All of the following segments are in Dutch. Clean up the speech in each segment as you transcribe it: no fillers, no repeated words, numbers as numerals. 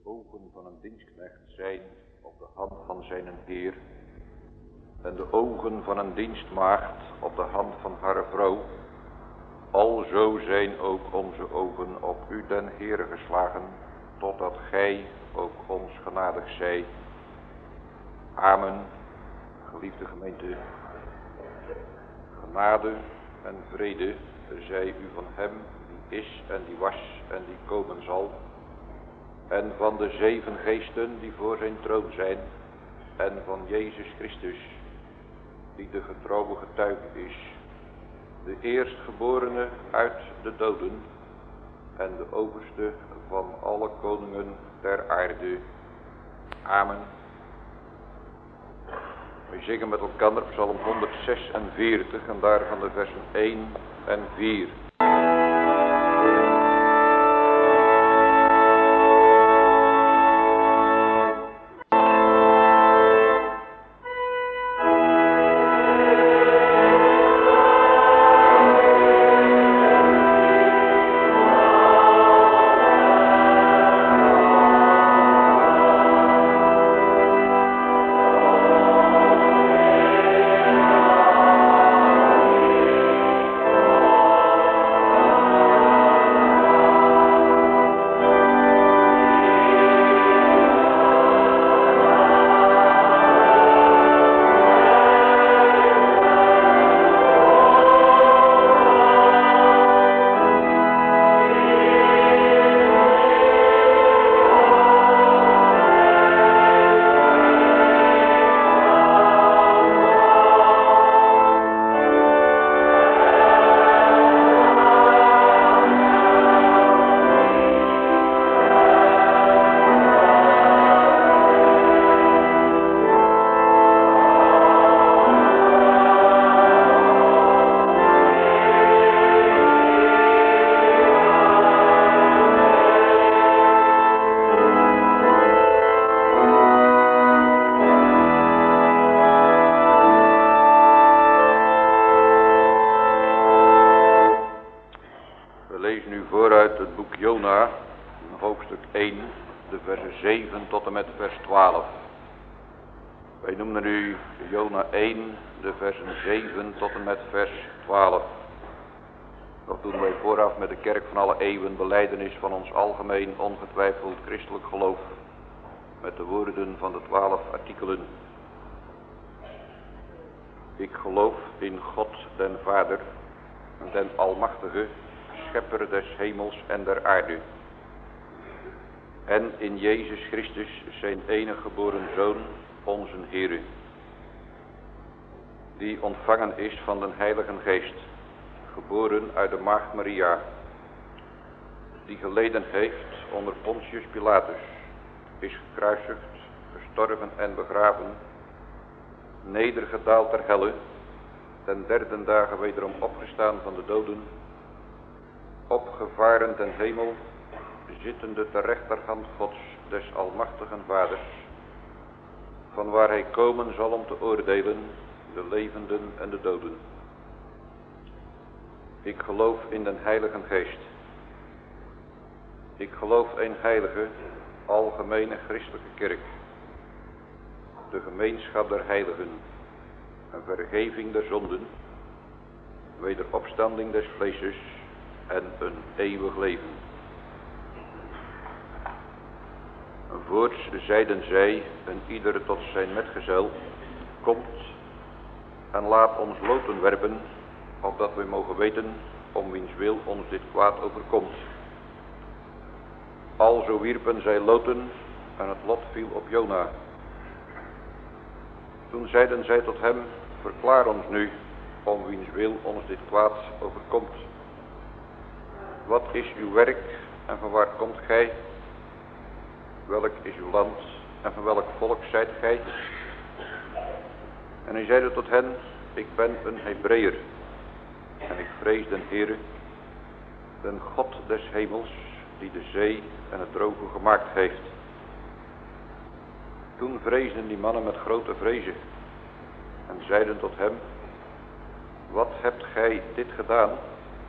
ogen van een dienstknecht zijn op de hand van zijn Heer, en de ogen van een dienstmaagd op de hand van haar vrouw, alzo zijn ook onze ogen op u den Heere geslagen, totdat gij ook ons genadig zij. Amen. Geliefde gemeente, genade en vrede zij u van hem die is en die was en die komen zal, en van de 7 geesten die voor zijn troon zijn, en van Jezus Christus, die de getrouwe getuige is, de eerstgeborene uit de doden en de overste van alle koningen der aarde. Amen. We zingen met elkaar Psalm 146 en daarvan de versen 1 en 4. Tot en met vers 12. Wij noemen nu Jona 1, de versen 7 tot en met vers 12. Dat doen wij vooraf met de kerk van alle eeuwen, belijdenis van ons algemeen ongetwijfeld christelijk geloof, met de woorden van de 12 artikelen. Ik geloof in God den Vader, den Almachtige, schepper des hemels en der aarde. En in Jezus Christus zijn enige geboren Zoon, onze Heere, die ontvangen is van den Heilige Geest, geboren uit de maagd Maria, die geleden heeft onder Pontius Pilatus, is gekruisigd, gestorven en begraven, nedergedaald ter helle, ten 3e dagen wederom opgestaan van de doden, opgevaren ten hemel, zittende ter rechterhand Gods des almachtigen Vaders, van waar hij komen zal om te oordelen de levenden en de doden. Ik geloof in den Heilige Geest. Ik geloof een heilige, algemene christelijke kerk, de gemeenschap der heiligen, een vergeving der zonden, wederopstanding des vleeses en een eeuwig leven. Voorts zeiden zij, en ieder tot zijn metgezel, komt en laat ons loten werpen, opdat wij mogen weten om wiens wil ons dit kwaad overkomt. Alzo wierpen zij loten en het lot viel op Jona. Toen zeiden zij tot hem, verklaar ons nu om wiens wil ons dit kwaad overkomt. Wat is uw werk en van waar komt gij? Welk is uw land en van welk volk zijt gij? En hij zeide tot hen, ik ben een Hebreeër en ik vrees den Heere, den God des hemels, die de zee en het droge gemaakt heeft. Toen vreesden die mannen met grote vrezen en zeiden tot hem, wat hebt gij dit gedaan?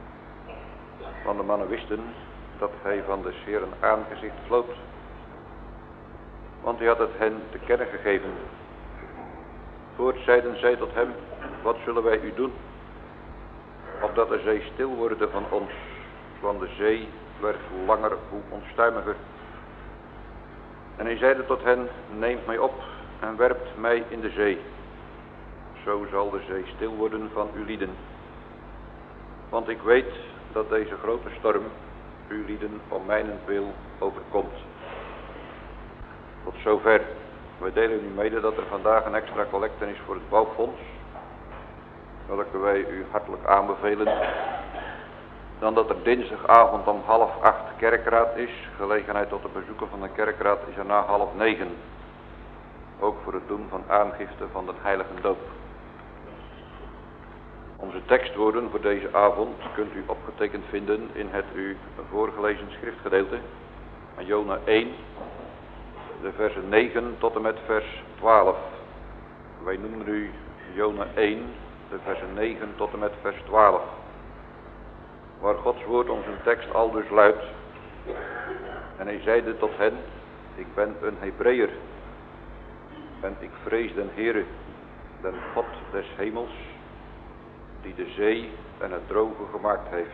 Want de mannen wisten dat hij van des Heeren aangezicht floot. Want hij had het hen te kennen gegeven. Voorts zeiden zij tot hem, wat zullen wij u doen? Opdat de zee stil worde van ons, want de zee werd hoe langer hoe onstuimiger. En hij zeide tot hen, neemt mij op en werpt mij in de zee. Zo zal de zee stil worden van uw lieden. Want ik weet dat deze grote storm uw lieden om mijnentwil overkomt. Tot zover. Wij delen u mede dat er vandaag een extra collecte is voor het bouwfonds, welke wij u hartelijk aanbevelen. Dan dat er dinsdagavond om 7:30 kerkraad is. Gelegenheid tot het bezoeken van de kerkraad is er na 8:30. Ook voor het doen van aangifte van de heilige doop. Onze tekstwoorden voor deze avond kunt u opgetekend vinden in het u voorgelezen schriftgedeelte. Jona 1, de versen 9 tot en met vers 12. Wij noemen u Jona 1, de versen 9 tot en met vers 12. Waar Gods woord onze tekst aldus luidt. En hij zeide tot hen, ik ben een Hebreeër. En ik vrees den Heere, den God des hemels, die de zee en het droge gemaakt heeft.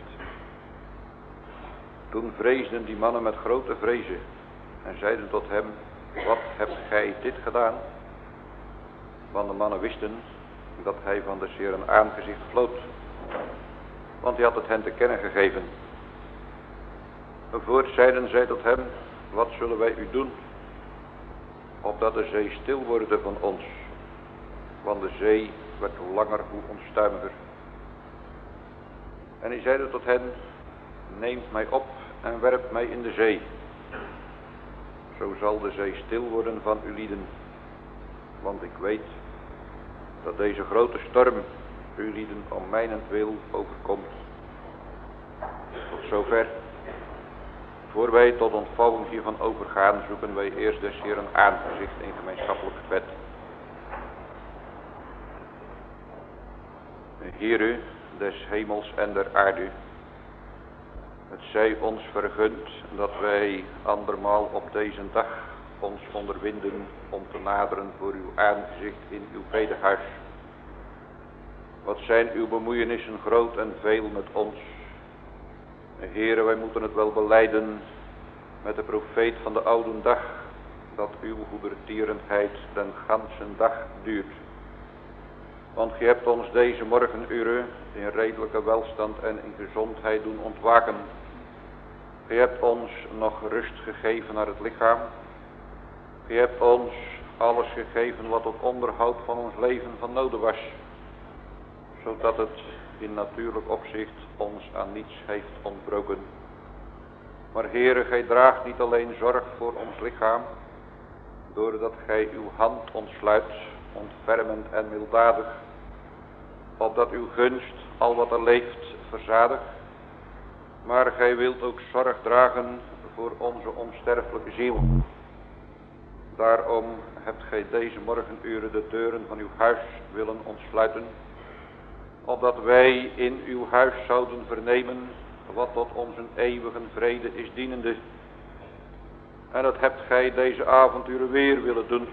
Toen vreesden die mannen met grote vrezen en zeiden tot hem, wat hebt gij dit gedaan? Want de mannen wisten dat hij van des Heeren aangezicht floot, want hij had het hen te kennen gegeven. Voorts zeiden zij tot hem, wat zullen wij u doen? Opdat de zee stil worde van ons, want de zee werd hoe langer hoe onstuimiger. En hij zeide tot hen, neemt mij op en werpt mij in de zee. Zo zal de zee stil worden van uw lieden, want ik weet dat deze grote storm uw lieden om mijnentwil overkomt. Tot zover. Voor wij tot ontvouwing hiervan overgaan, zoeken wij eerst des Heeren aangezicht in gemeenschappelijk gebed. Heere des hemels en der aarde, het zij ons vergund dat wij andermaal op deze dag ons onderwinden om te naderen voor uw aangezicht in uw bedehuis. Wat zijn uw bemoeienissen groot en veel met ons. Heere, wij moeten het wel belijden met de profeet van de oude dag, dat uw goedertierenheid den gansen dag duurt. Want gij hebt ons deze morgenuren in redelijke welstand en in gezondheid doen ontwaken. Gij hebt ons nog rust gegeven naar het lichaam. Gij hebt ons alles gegeven wat tot onderhoud van ons leven van noden was, zodat het in natuurlijk opzicht ons aan niets heeft ontbroken. Maar Heere, gij draagt niet alleen zorg voor ons lichaam, doordat gij uw hand ontsluit, ontfermend en milddadig, opdat uw gunst al wat er leeft verzadigt, maar gij wilt ook zorg dragen voor onze onsterfelijke ziel. Daarom hebt gij deze morgenuren de deuren van uw huis willen ontsluiten, opdat wij in uw huis zouden vernemen wat tot onze eeuwige vrede is dienende. En dat hebt gij deze avonturen weer willen doen.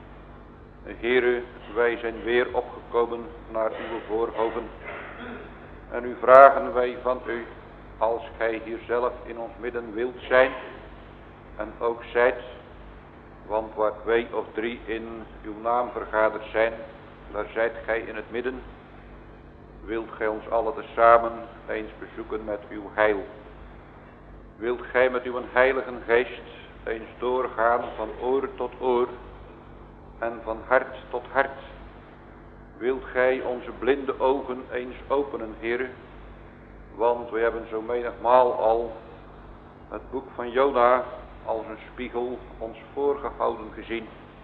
Heere, wij zijn weer opgekomen naar uw voorhoven. En nu vragen wij van u, als gij hier zelf in ons midden wilt zijn, en ook zijt, want waar 2 of 3 in uw naam vergaderd zijn, daar zijt gij in het midden. Wilt gij ons allen tezamen eens bezoeken met uw heil? Wilt gij met uw heilige geest eens doorgaan van oor tot oor en van hart tot hart? Wilt gij onze blinde ogen eens openen, Heere? Want we hebben zo menigmaal al het boek van Jona als een spiegel ons voorgehouden gezien.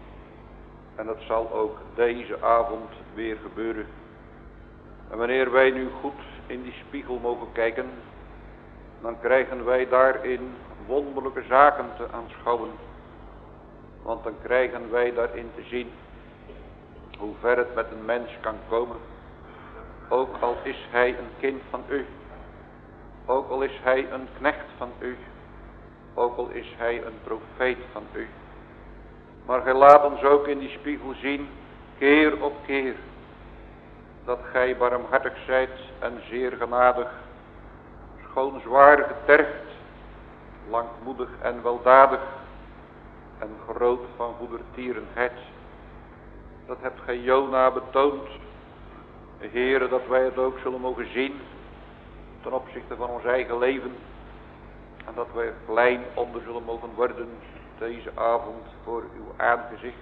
En dat zal ook deze avond weer gebeuren. En wanneer wij nu goed in die spiegel mogen kijken, dan krijgen wij daarin wonderlijke zaken te aanschouwen. Want dan krijgen wij daarin te zien hoe ver het met een mens kan komen. Ook al is hij een kind van u. Ook al is hij een knecht van u. Ook al is hij een profeet van u. Maar gij laat ons ook in die spiegel zien, keer op keer, dat gij barmhartig zijt en zeer genadig, schoon zwaar getergd, langmoedig en weldadig en groot van goedertierenheid. Dat hebt gij Jona betoond, Heere, dat wij het ook zullen mogen zien ten opzichte van ons eigen leven. En dat wij er klein onder zullen mogen worden deze avond voor uw aangezicht.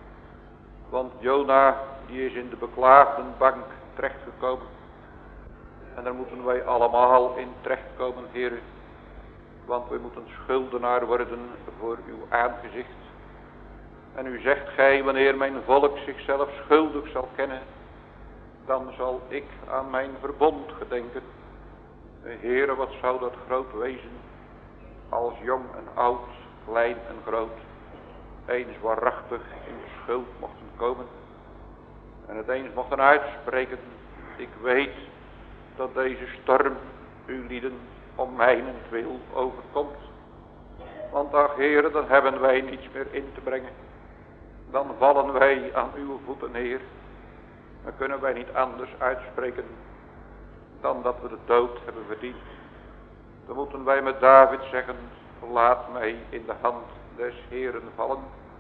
Want Jona, die is in de beklaagdenbank terechtgekomen. En daar moeten wij allemaal in terechtkomen, Heere. Want wij moeten schuldenaar worden voor uw aangezicht. En u zegt gij, wanneer mijn volk zichzelf schuldig zal kennen, dan zal ik aan mijn verbond gedenken. Heere, wat zou dat groot wezen, als jong en oud, klein en groot, eens waarachtig in de schuld mochten komen. En het eens mochten uitspreken, ik weet dat deze storm uw lieden om mijnentwil overkomt. Want ach Heere, dan hebben wij niets meer in te brengen. Dan vallen wij aan uw voeten neer. Dan kunnen wij niet anders uitspreken dan dat we de dood hebben verdiend. Dan moeten wij met David zeggen, laat mij in de hand des Heeren vallen.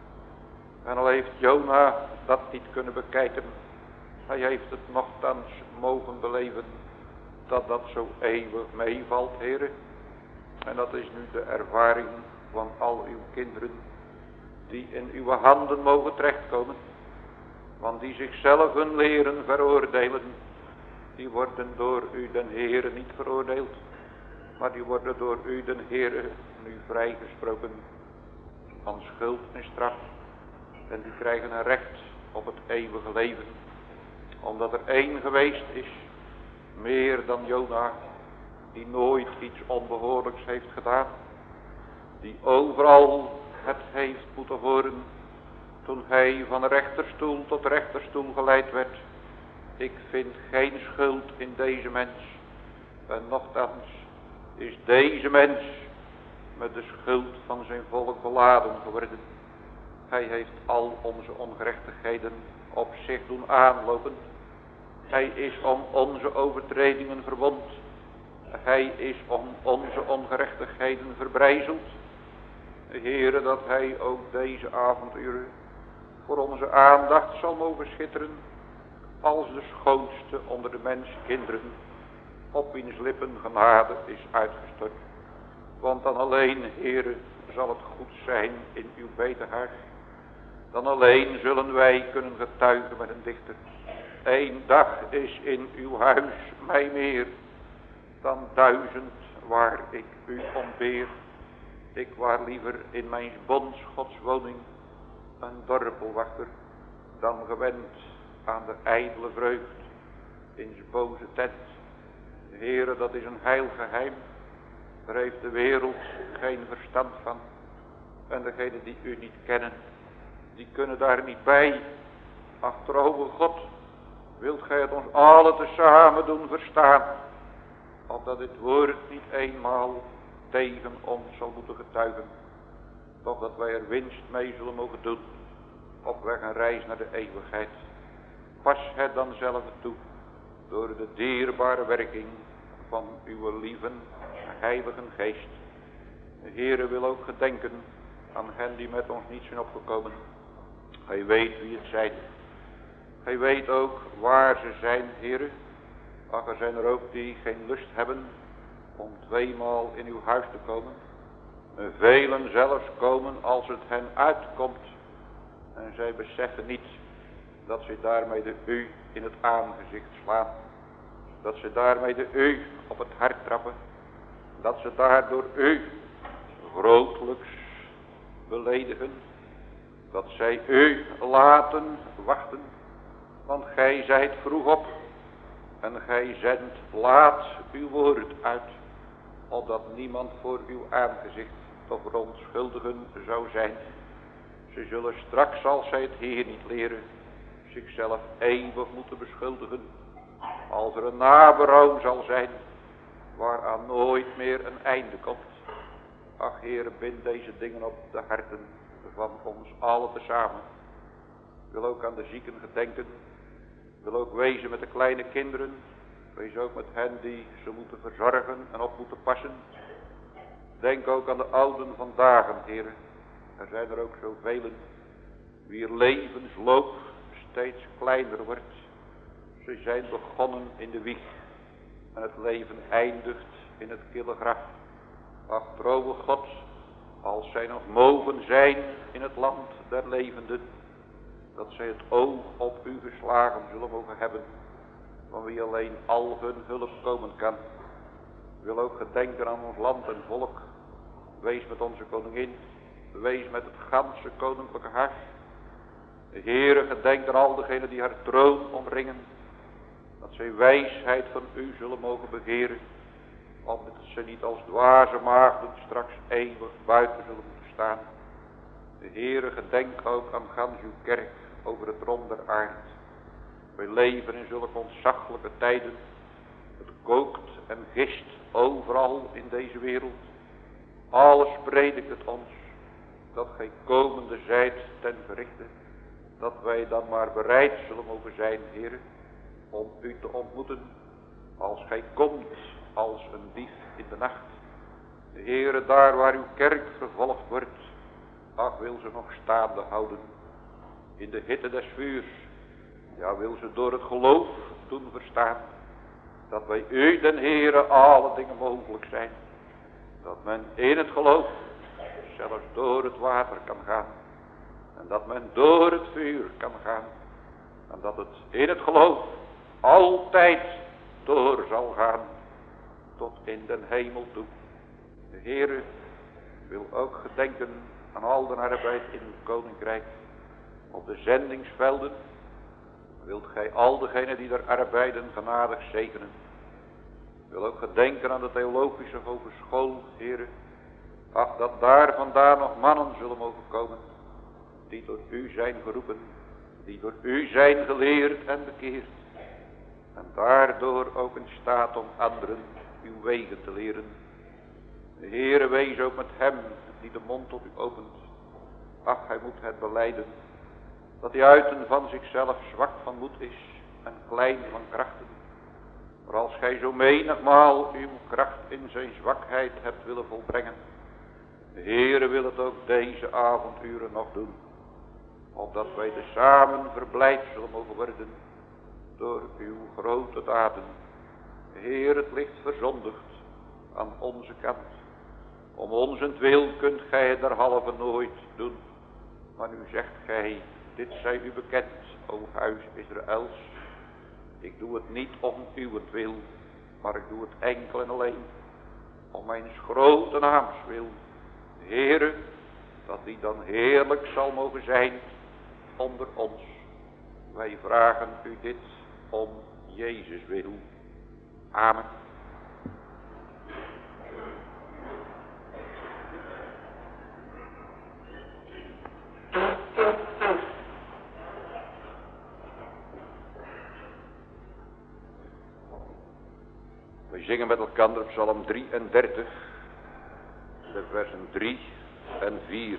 En al heeft Jona dat niet kunnen bekijken, hij heeft het nochtans mogen beleven, dat dat zo eeuwig meevalt, Heere. En dat is nu de ervaring van al uw kinderen, die in uw handen mogen terechtkomen. Want die zichzelf hun leren veroordelen, die worden door u den Heere niet veroordeeld, maar die worden door u den Heere nu vrijgesproken van schuld en straf. En die krijgen een recht op het eeuwige leven, omdat er één geweest is, meer dan Jona, die nooit iets onbehoorlijks heeft gedaan, die overal het heeft moeten horen toen hij van rechterstoel tot rechterstoel geleid werd. Ik vind geen schuld in deze mens. En nochtans is deze mens met de schuld van zijn volk beladen geworden. Hij heeft al onze ongerechtigheden op zich doen aanlopen. Hij is om onze overtredingen verwond. Hij is om onze ongerechtigheden verbrijzeld. Heere, dat hij ook deze avonduren voor onze aandacht zal mogen schitteren als de schoonste onder de menskinderen, op wiens lippen genade is uitgestort. Want dan alleen, Heere, zal het goed zijn in uw bedehuis. Dan alleen zullen wij kunnen getuigen met een dichter. 1 dag is in uw huis mij meer dan 1000 waar ik u ontbeer. Ik waar liever in mijn bonds Gods woning een dorpelwachter dan gewend aan de ijdele vreugd in zijn boze tent. Heere, dat is een heil geheim. Daar heeft de wereld geen verstand van. En degenen die u niet kennen, die kunnen daar niet bij. Ach, trouwe God, wilt gij het ons allen tezamen doen verstaan, opdat dit woord niet eenmaal tegen ons zal moeten getuigen, toch dat wij er winst mee zullen mogen doen, op weg een reis naar de eeuwigheid. Pas het dan zelf toe, door de dierbare werking van uw lieve heilige geest. De Heere wil ook gedenken aan hen die met ons niet zijn opgekomen. Hij weet wie het zijn. Hij weet ook waar ze zijn, Heere. Ach, er zijn er ook die geen lust hebben om 2-maal in uw huis te komen. Velen zelfs komen als het hen uitkomt. En zij beseffen niet dat ze daarmee de u in het aangezicht slaan. Dat ze daarmee de u op het hart trappen. Dat ze daardoor u grotelijks beledigen. Dat zij u laten wachten. Want gij zijt vroeg op. En gij zendt laat uw woord uit. Opdat niemand voor uw aangezicht tot verontschuldigen zou zijn. Ze zullen straks, als zij het hier niet leren, zichzelf eeuwig moeten beschuldigen. Als er een naberouw zal zijn, waaraan nooit meer een einde komt. Ach Heere, bind deze dingen op de harten van ons allen tezamen. Wil ook aan de zieken gedenken. Wil ook wezen met de kleine kinderen. Wees ook met hen die ze moeten verzorgen en op moeten passen. Denk ook aan de ouden vandaag, heren. Er zijn er ook zoveel wier levensloop steeds kleiner wordt. Ze zijn begonnen in de wieg en het leven eindigt in het kille graf. Ach, trouwe God, als zij nog mogen zijn in het land der levenden, dat zij het oog op u geslagen zullen mogen hebben, van wie alleen al hun hulp komen kan. Wil ook gedenken aan ons land en volk. Wees met onze koningin, wees met het ganse koninklijke huis. De Heere, gedenk aan al degenen die haar troon omringen, dat zij wijsheid van u zullen mogen begeren, omdat ze niet als dwaze maagden straks eeuwig buiten zullen moeten staan. De Heere, gedenk ook aan gans uw kerk over het rond der aard. Wij leven in zulke ontzaglijke tijden. Het kookt en gist overal in deze wereld. Alles predikt het ons, dat gij komende zijt ten verrichte, dat wij dan maar bereid zullen mogen zijn, Heere, om u te ontmoeten, als gij komt als een dief in de nacht. De Heere, daar waar uw kerk vervolgd wordt, ach, wil ze nog staande houden in de hitte des vuurs. Ja, wil ze door het geloof doen verstaan, dat bij u, den Heere, alle dingen mogelijk zijn. Dat men in het geloof zelfs door het water kan gaan. En dat men door het vuur kan gaan. En dat het in het geloof altijd door zal gaan. Tot in den hemel toe. De Heere wil ook gedenken aan al de arbeid in het koninkrijk. Op de zendingsvelden wilt gij al degenen die er arbeiden genadig zegenen. Wil ook gedenken aan de theologische hogeschool, Heere. Ach, dat daar vandaan nog mannen zullen mogen komen, die door u zijn geroepen, die door u zijn geleerd en bekeerd. En daardoor ook in staat om anderen uw wegen te leren. De Heere, wees ook met hem die de mond tot u opent. Ach, hij moet het belijden, dat hij uiten van zichzelf zwak van moed is en klein van krachten. Maar als gij zo menigmaal uw kracht in zijn zwakheid hebt willen volbrengen, de Heere wil het ook deze avonduren nog doen, opdat wij tezamen verblijd zullen mogen worden door uw grote daden. Heer, het ligt verzondigd aan onze kant. Om onzentwil kunt gij het derhalve nooit doen. Maar nu zegt gij, dit zij u bekend, o huis Israëls. Ik doe het niet om uwentwil, maar ik doe het enkel en alleen om mijn grote naams wil. Heere, dat die dan heerlijk zal mogen zijn onder ons. Wij vragen u dit om Jezus wil. Amen. We zingen met elkaar Psalm 33, de versen 3 en 4.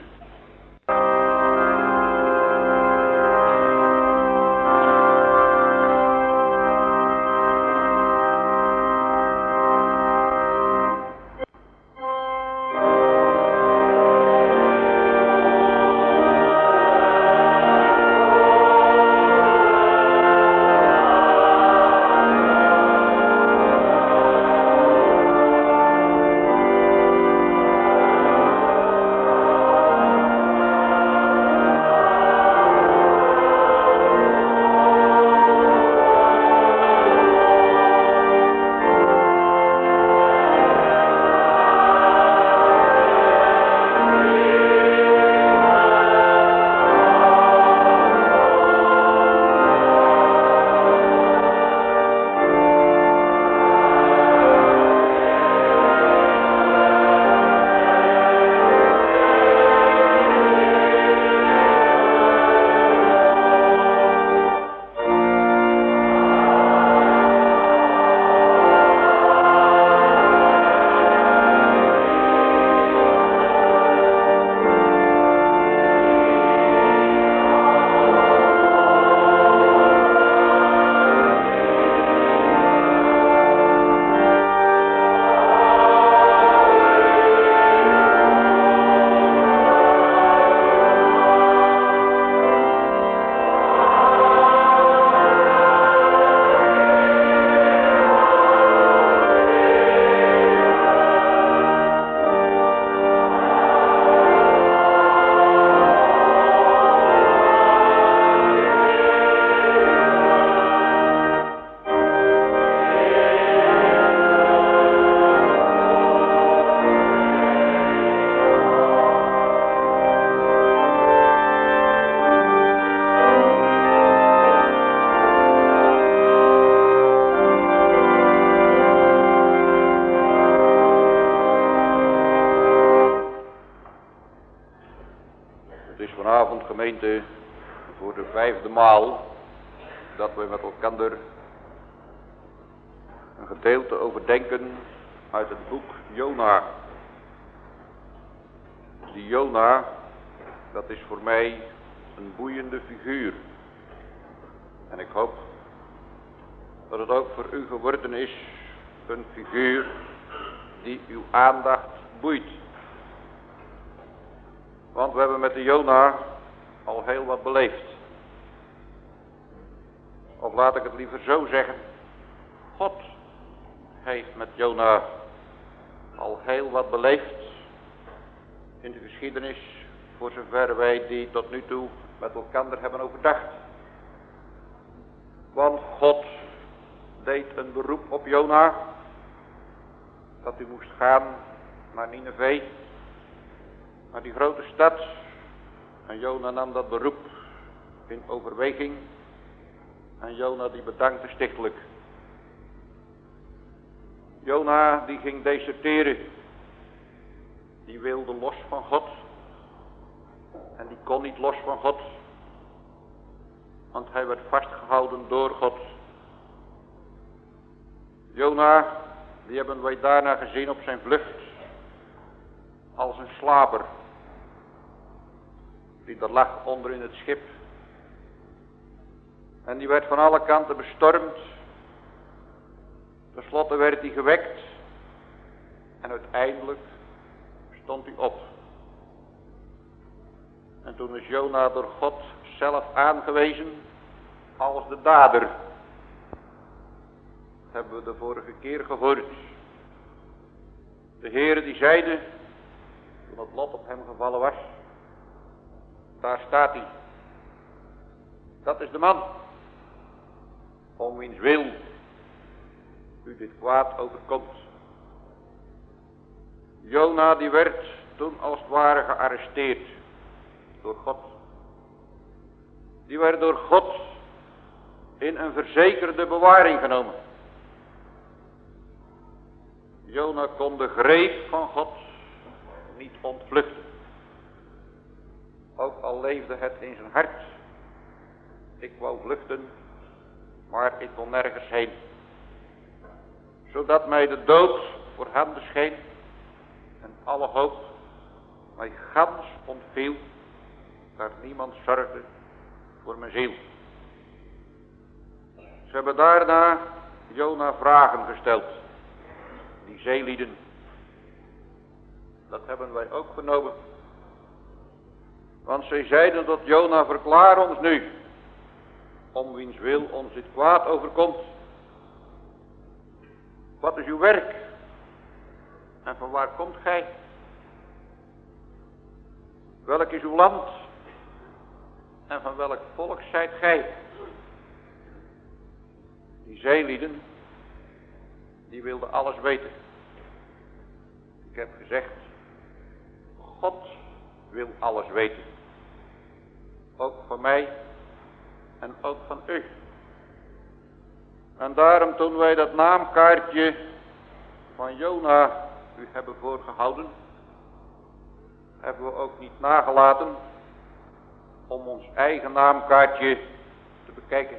is vanavond, gemeente, voor de 5e maal dat we met elkaar een gedeelte overdenken uit het boek Jona. Die Jona, dat is voor mij een boeiende figuur. En ik hoop dat het ook voor u geworden is een figuur die uw aandacht boeit. Want we hebben met de Jona al heel wat beleefd. Of laat ik het liever zo zeggen. God heeft met Jona al heel wat beleefd in de geschiedenis, voor zover wij die tot nu toe met elkaar hebben overdacht. Want God deed een beroep op Jona, dat hij moest gaan naar Nineve, naar die grote stad. En Jona nam dat beroep in overweging. En Jona die bedankte stichtelijk. Jona die ging deserteren. Die wilde los van God. En die kon niet los van God. Want hij werd vastgehouden door God. Jona, die hebben wij daarna gezien op zijn vlucht. Als een slaper. Die daar lag onder in het schip. En die werd van alle kanten bestormd. Ten slotte werd hij gewekt. En uiteindelijk stond hij op. En toen is Jona door God zelf aangewezen als de dader. Dat hebben we de vorige keer gehoord. De Heere die zeide, toen het lot op hem gevallen was, daar staat hij. Dat is de man, om wiens wil u dit kwaad overkomt. Jona die werd toen als het ware gearresteerd door God. Die werd door God in een verzekerde bewaring genomen. Jona kon de greep van God niet ontvluchten. Ook al leefde het in zijn hart. Ik wou vluchten, maar ik kon nergens heen. Zodat mij de dood voorhanden scheen en alle hoop mij gans ontviel, daar niemand zorgde voor mijn ziel. Ze hebben daarna Jona vragen gesteld. Die zeelieden, dat hebben wij ook genomen. Want zij zeiden tot Jona, verklaar ons nu, om wiens wil ons dit kwaad overkomt. Wat is uw werk? En van waar komt gij? Welk is uw land? En van welk volk zijt gij? Die zeelieden, die wilden alles weten. Ik heb gezegd, God wil alles weten. Ook van mij en ook van u. En daarom toen wij dat naamkaartje van Jona u hebben voorgehouden, hebben we ook niet nagelaten om ons eigen naamkaartje te bekijken.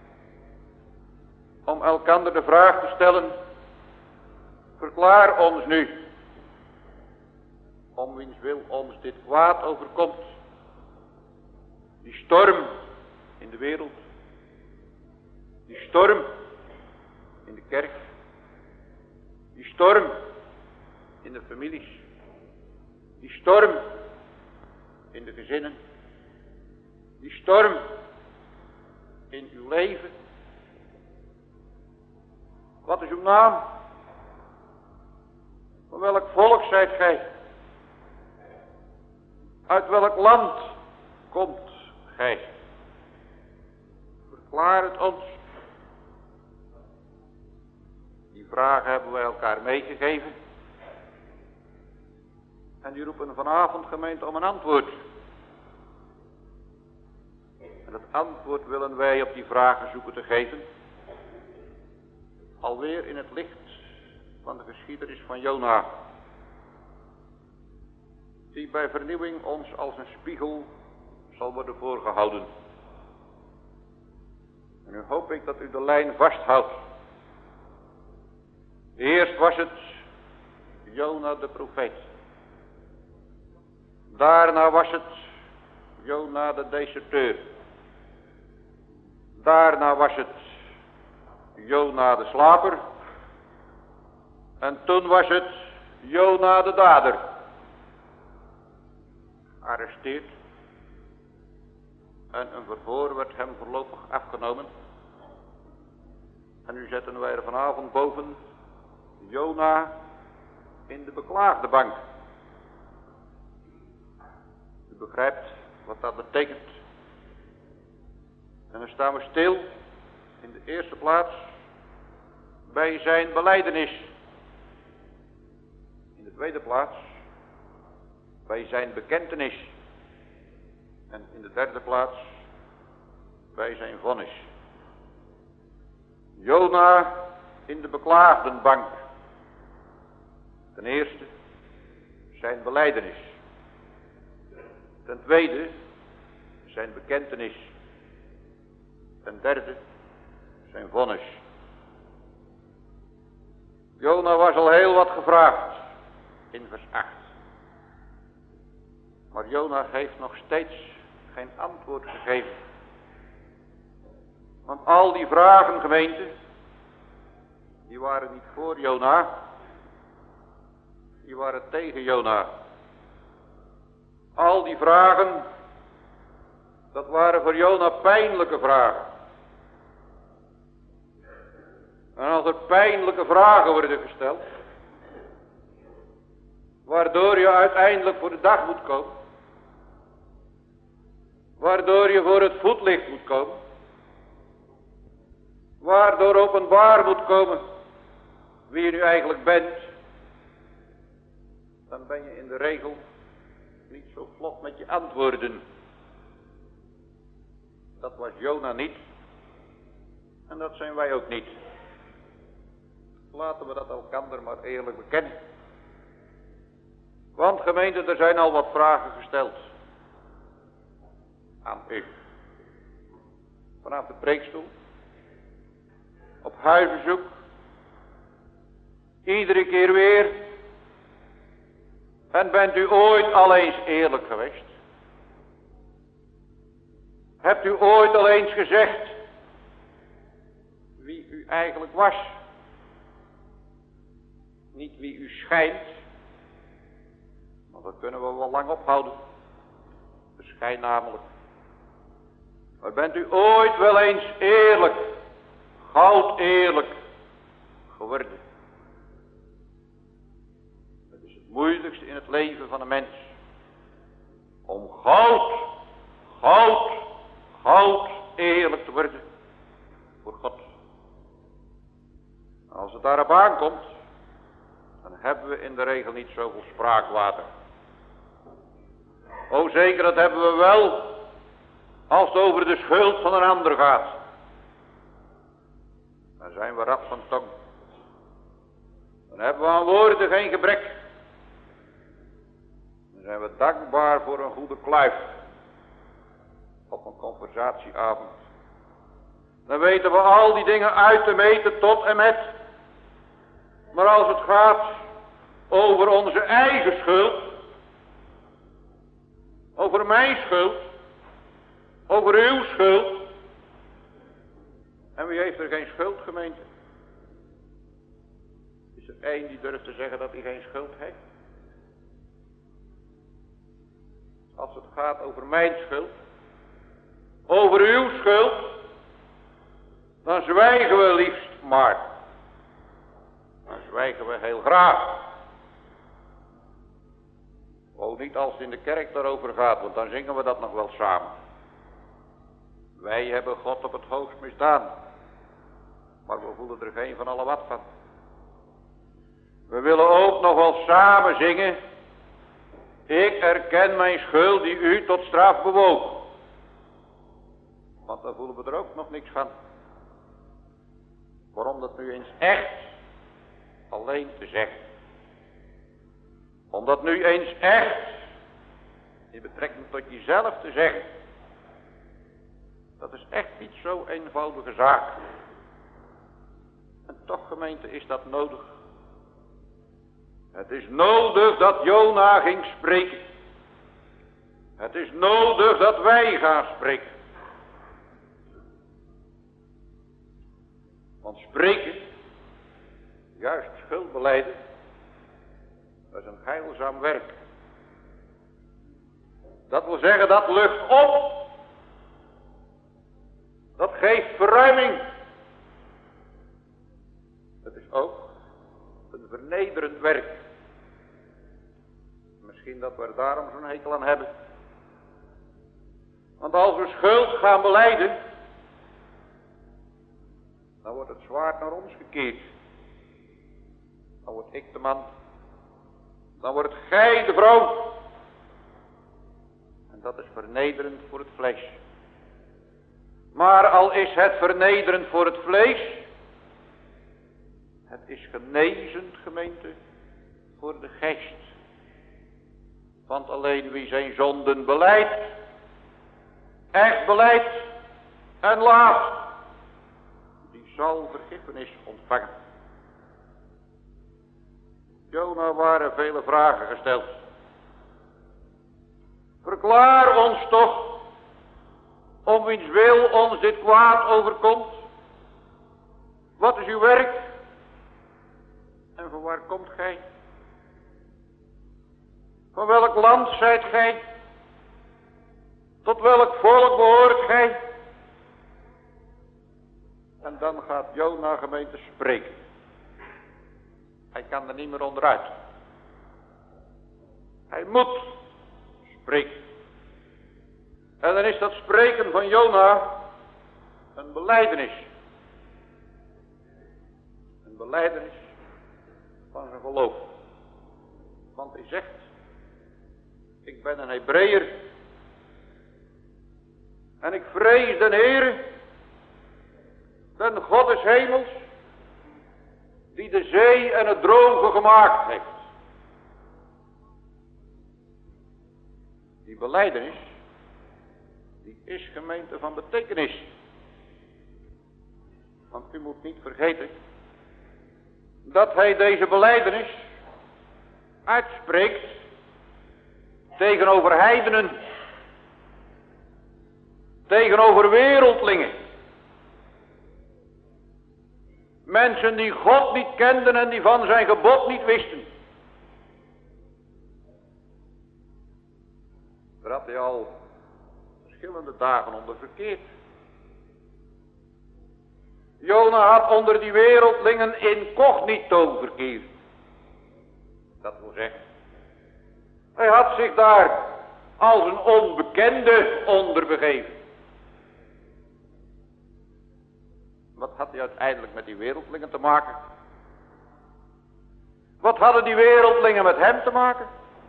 Om elkander de vraag te stellen, verklaar ons nu, om wiens wil ons dit kwaad overkomt. Die storm in de wereld, die storm in de kerk, die storm in de families, die storm in de gezinnen, die storm in uw leven. Wat is uw naam? Van welk volk zijt gij? Uit welk land komt gij? Verklaar het ons. Die vragen hebben wij elkaar meegegeven. En die roepen vanavond, gemeente, om een antwoord. En het antwoord willen wij op die vragen zoeken te geven. Alweer in het licht van de geschiedenis van Jona. Die bij vernieuwing ons als een spiegel zal worden voorgehouden. En nu hoop ik dat u de lijn vasthoudt. Eerst was het Jona de profeet. Daarna was het Jona de deserteur. Daarna was het Jona de slaper. En toen was het Jona de dader. Gearresteerd. En een verhoor werd hem voorlopig afgenomen. En nu zetten wij er vanavond boven Jona in de beklaagde bank. U begrijpt wat dat betekent. En dan staan we stil in de eerste plaats bij zijn belijdenis. In de tweede plaats bij zijn bekentenis. En in de derde plaats bij zijn vonnis. Jona in de beklaagdenbank. Ten eerste zijn belijdenis. Ten tweede zijn bekentenis. Ten derde zijn vonnis. Jona was al heel wat gevraagd in vers 8. Maar Jona heeft nog steeds geen antwoord gegeven. Want al die vragen, gemeente, die waren niet voor Jona. Die waren tegen Jona. Al die vragen, dat waren voor Jona pijnlijke vragen. En als er pijnlijke vragen worden gesteld, waardoor je uiteindelijk voor de dag moet komen, waardoor je voor het voetlicht moet komen, waardoor openbaar moet komen wie je nu eigenlijk bent, dan ben je in de regel niet zo vlot met je antwoorden. Dat was Jona niet. En dat zijn wij ook niet. Laten we dat elkander maar eerlijk bekennen. Want gemeente, er zijn al wat vragen gesteld aan u. Vanaf de preekstoel. Op huisbezoek. Iedere keer weer. En bent u ooit al eens eerlijk geweest? Hebt u ooit al eens gezegd wie u eigenlijk was? Niet wie u schijnt, want dat kunnen we wel lang ophouden. De schijn namelijk. Maar bent u ooit wel eens eerlijk, goud eerlijk geworden? Dat is het moeilijkste in het leven van een mens. Om goud eerlijk te worden voor God. Als het daarop aankomt, dan hebben we in de regel niet zoveel spraakwater. O zeker, dat hebben we wel als het over de schuld van een ander gaat. Dan zijn we rap van tong. Dan hebben we aan woorden geen gebrek. Dan zijn we dankbaar voor een goede kluif op een conversatieavond. Dan weten we al die dingen uit te meten tot en met. Maar als het gaat over onze eigen schuld, over mijn schuld, over uw schuld. En wie heeft er geen schuld, gemeente? Is er één die durft te zeggen dat hij geen schuld heeft? Als het gaat over mijn schuld, over uw schuld, dan zwijgen we liefst maar. Dan zwijgen we heel graag. Ook niet als het in de kerk daarover gaat, want dan zingen we dat nog wel samen. Wij hebben God op het hoogst misdaan. Maar we voelen er geen van alle wat van. We willen ook nog wel samen zingen. Ik erken mijn schuld die u tot straf bewoog. Want dan voelen we er ook nog niks van. Waarom dat nu eens echt alleen te zeggen. Om dat nu eens echt in betrekking tot jezelf te zeggen. Dat is echt niet zo'n eenvoudige zaak. En toch, gemeente, is dat nodig. Het is nodig dat Jona ging spreken. Het is nodig dat wij gaan spreken. Want spreken, juist schuldbelijden, dat is een heilzaam werk. Dat wil zeggen, dat lucht op. Dat geeft verruiming. Het is ook een vernederend werk. Misschien dat we er daarom zo'n hekel aan hebben. Want als we schuld gaan belijden, dan wordt het zwaard naar ons gekeerd. Dan word ik de man. Dan wordt gij de vrouw. En dat is vernederend voor het vlees. Maar al is het vernederend voor het vlees, het is genezend, gemeente, voor de geest. Want alleen wie zijn zonden belijdt, echt belijdt en laat, die zal vergiffenis ontvangen. Jona waren vele vragen gesteld. Verklaar ons toch, om wiens wil ons dit kwaad overkomt. Wat is uw werk? En van waar komt gij? Van welk land zijt gij? Tot welk volk behoort gij? En dan gaat Jona, gemeente, spreken. Hij kan er niet meer onderuit. Hij moet spreken. En dan is dat spreken van Jona een belijdenis. Een belijdenis van zijn geloof. Want hij zegt, ik ben een Hebreeër. En ik vrees den Heere, den God des hemels, die de zee en het droge gemaakt heeft. Die belijdenis, die is, gemeente, van betekenis. Want u moet niet vergeten dat hij deze belijdenis uitspreekt tegenover heidenen, tegenover wereldlingen. Mensen die God niet kenden en die van zijn gebod niet wisten. Daar had hij al verschillende dagen onder verkeerd. Jona had onder die wereldlingen incognito verkeerd. Dat wil zeggen, hij had zich daar als een onbekende onder begeven. Wat had hij uiteindelijk met die wereldlingen te maken? Wat hadden die wereldlingen met hem te maken?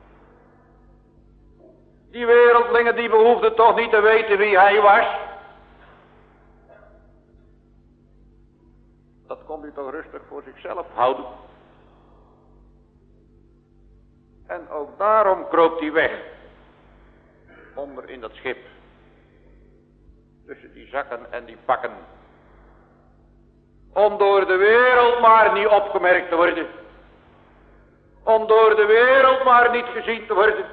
Die wereldlingen die behoefden toch niet te weten wie hij was. Dat kon hij toch rustig voor zichzelf houden. En ook daarom kroop hij weg. Onder in dat schip. Tussen die zakken en die pakken. Om door de wereld maar niet opgemerkt te worden. Om door de wereld maar niet gezien te worden.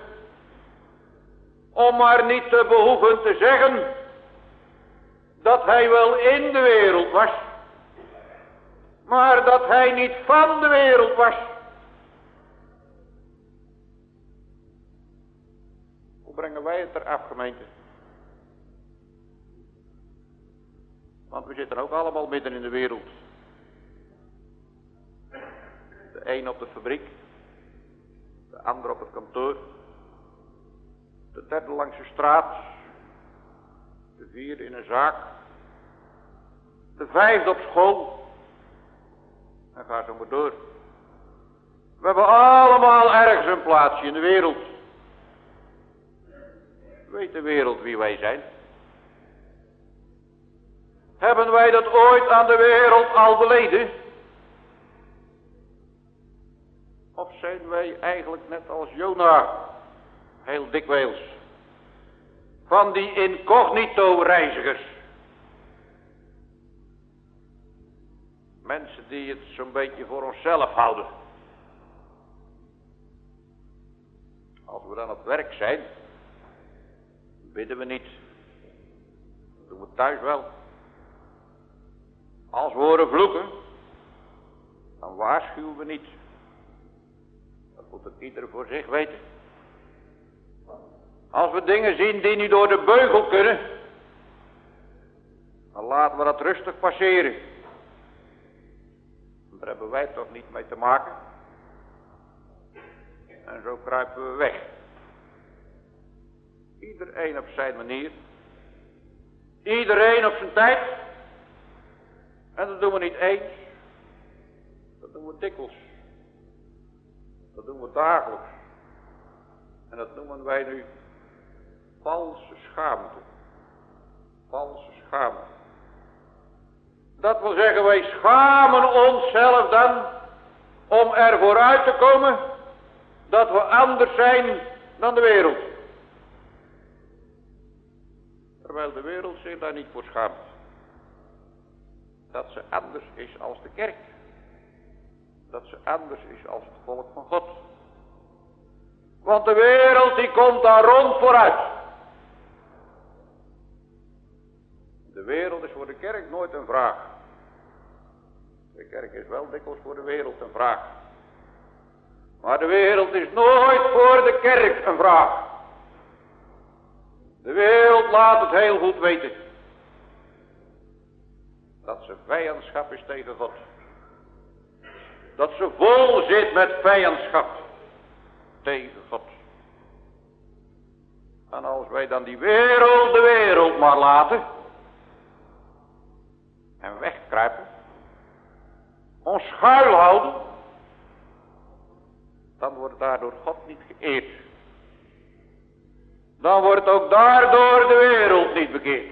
Om maar niet te behoeven te zeggen dat hij wel in de wereld was. Maar dat hij niet van de wereld was. Hoe brengen wij het eraf, gemeente? Want we zitten ook allemaal midden in de wereld. De een op de fabriek. De ander op het kantoor. De derde langs de straat. De vierde in een zaak. De vijfde op school. En ga zo maar door. We hebben allemaal ergens een plaatsje in de wereld. Weet de wereld wie wij zijn? Hebben wij dat ooit aan de wereld al beleden? Of zijn wij eigenlijk net als Jona, heel dikwijls, van die incognito reizigers, die het zo'n beetje voor onszelf houden. Als we dan op werk zijn, bidden we niet. Dat doen we thuis wel. Als we horen vloeken, dan waarschuwen we niet. Dat moet ook ieder voor zich weten. Als we dingen zien die niet door de beugel kunnen, dan laten we dat rustig passeren. Daar hebben wij toch niet mee te maken. En zo kruipen we weg. Iedereen op zijn manier. Iedereen op zijn tijd. En dat doen we niet eens. Dat doen we dikwijls. Dat doen we dagelijks. En dat noemen wij nu valse schaamte. Valse schaamte. Dat wil zeggen, wij schamen onszelf dan om er vooruit te komen dat we anders zijn dan de wereld. Terwijl de wereld zich daar niet voor schaamt. Dat ze anders is als de kerk. Dat ze anders is als het volk van God. Want de wereld die komt daar rond vooruit. De wereld is voor de kerk nooit een vraag. De kerk is wel dikwijls voor de wereld een vraag. Maar de wereld is nooit voor de kerk een vraag. De wereld laat het heel goed weten. Dat ze vijandschap is tegen God. Dat ze vol zit met vijandschap tegen God. En als wij dan die wereld, de wereld maar laten en wegkruipen, ons schuilhouden, dan wordt daardoor God niet geëerd. Dan wordt ook daardoor de wereld niet bekeerd.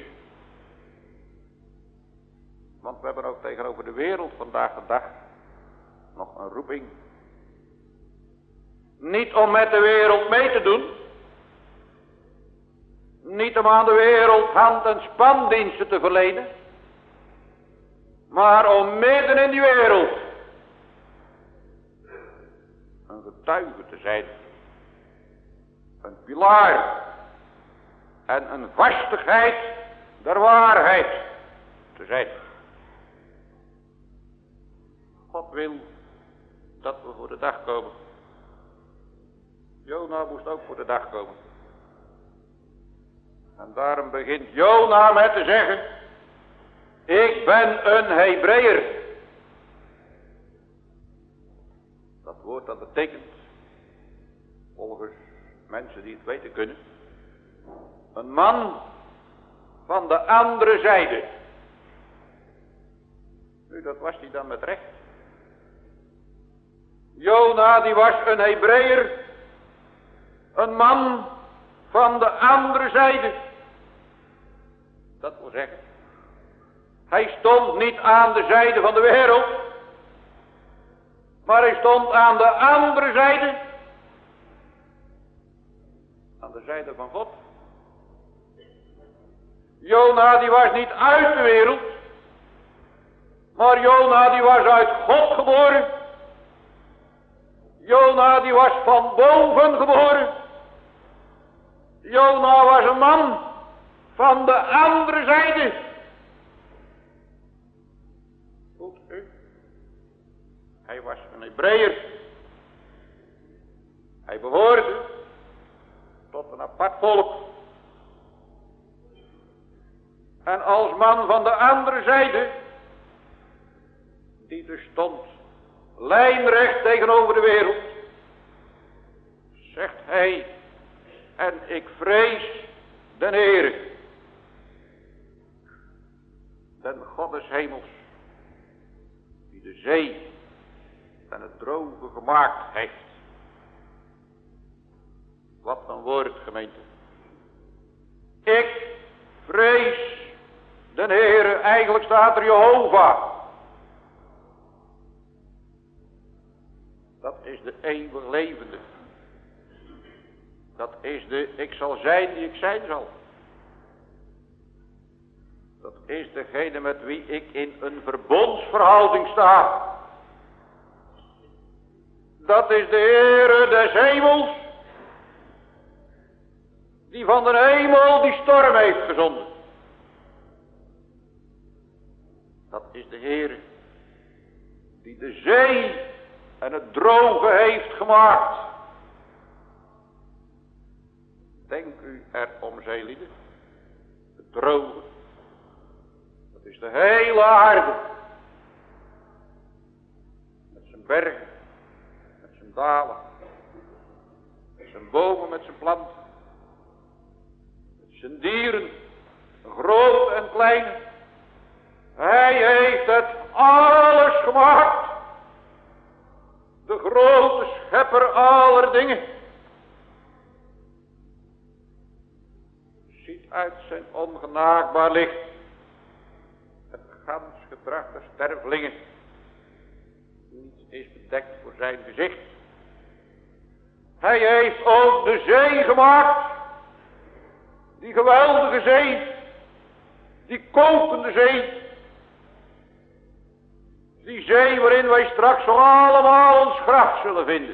Want we hebben ook tegenover de wereld vandaag de dag nog een roeping. Niet om met de wereld mee te doen. Niet om aan de wereld hand- en spandiensten te verlenen. Maar om midden in die wereld een getuige te zijn. Een pilaar. En een vastigheid der waarheid te zijn. God wil dat we voor de dag komen. Jona moest ook voor de dag komen. En daarom begint Jona met te zeggen: ik ben een Hebreeër. Dat woord dat betekent, volgens mensen die het weten kunnen, een man van de andere zijde. Nu, dat was hij dan met recht. Jona die was een Hebreeër. Een man van de andere zijde. Dat wil zeggen, hij stond niet aan de zijde van de wereld, maar hij stond aan de andere zijde. Aan de zijde van God. Jona die was niet uit de wereld, maar Jona die was uit God geboren. Jona die was van boven geboren. Jona was een man van de andere zijde. Goed, u? Hij was een Hebreeër. Hij behoorde tot een apart volk. En als man van de andere zijde, die dus stond lijnrecht tegenover de wereld, zegt hij: en ik vrees den Heere, den God des hemels, die de zee en het droge gemaakt heeft. Wat een woord, gemeente. Ik vrees den Heere, eigenlijk staat er Jehovah. Dat is de eeuwig levende. Dat is de ik zal zijn die ik zijn zal. Dat is degene met wie ik in een verbondsverhouding sta. Dat is de Heere des hemels, die van de hemel die storm heeft gezonden. Dat is de Heere, die de zee en het droge heeft gemaakt. Denk u erom, zeelieden, het droge, dat is de hele aarde. Met zijn bergen, met zijn dalen, met zijn bomen, met zijn planten, met zijn dieren, groot en klein. Hij heeft het alles gemaakt. De grote schepper aller dingen. Ziet uit zijn ongenaakbaar licht het gans gedrag der stervelingen. Niets is bedekt voor zijn gezicht. Hij heeft ook de zee gemaakt. Die geweldige zee. Die kokende zee. Die zee waarin wij straks nog allemaal ons graf zullen vinden.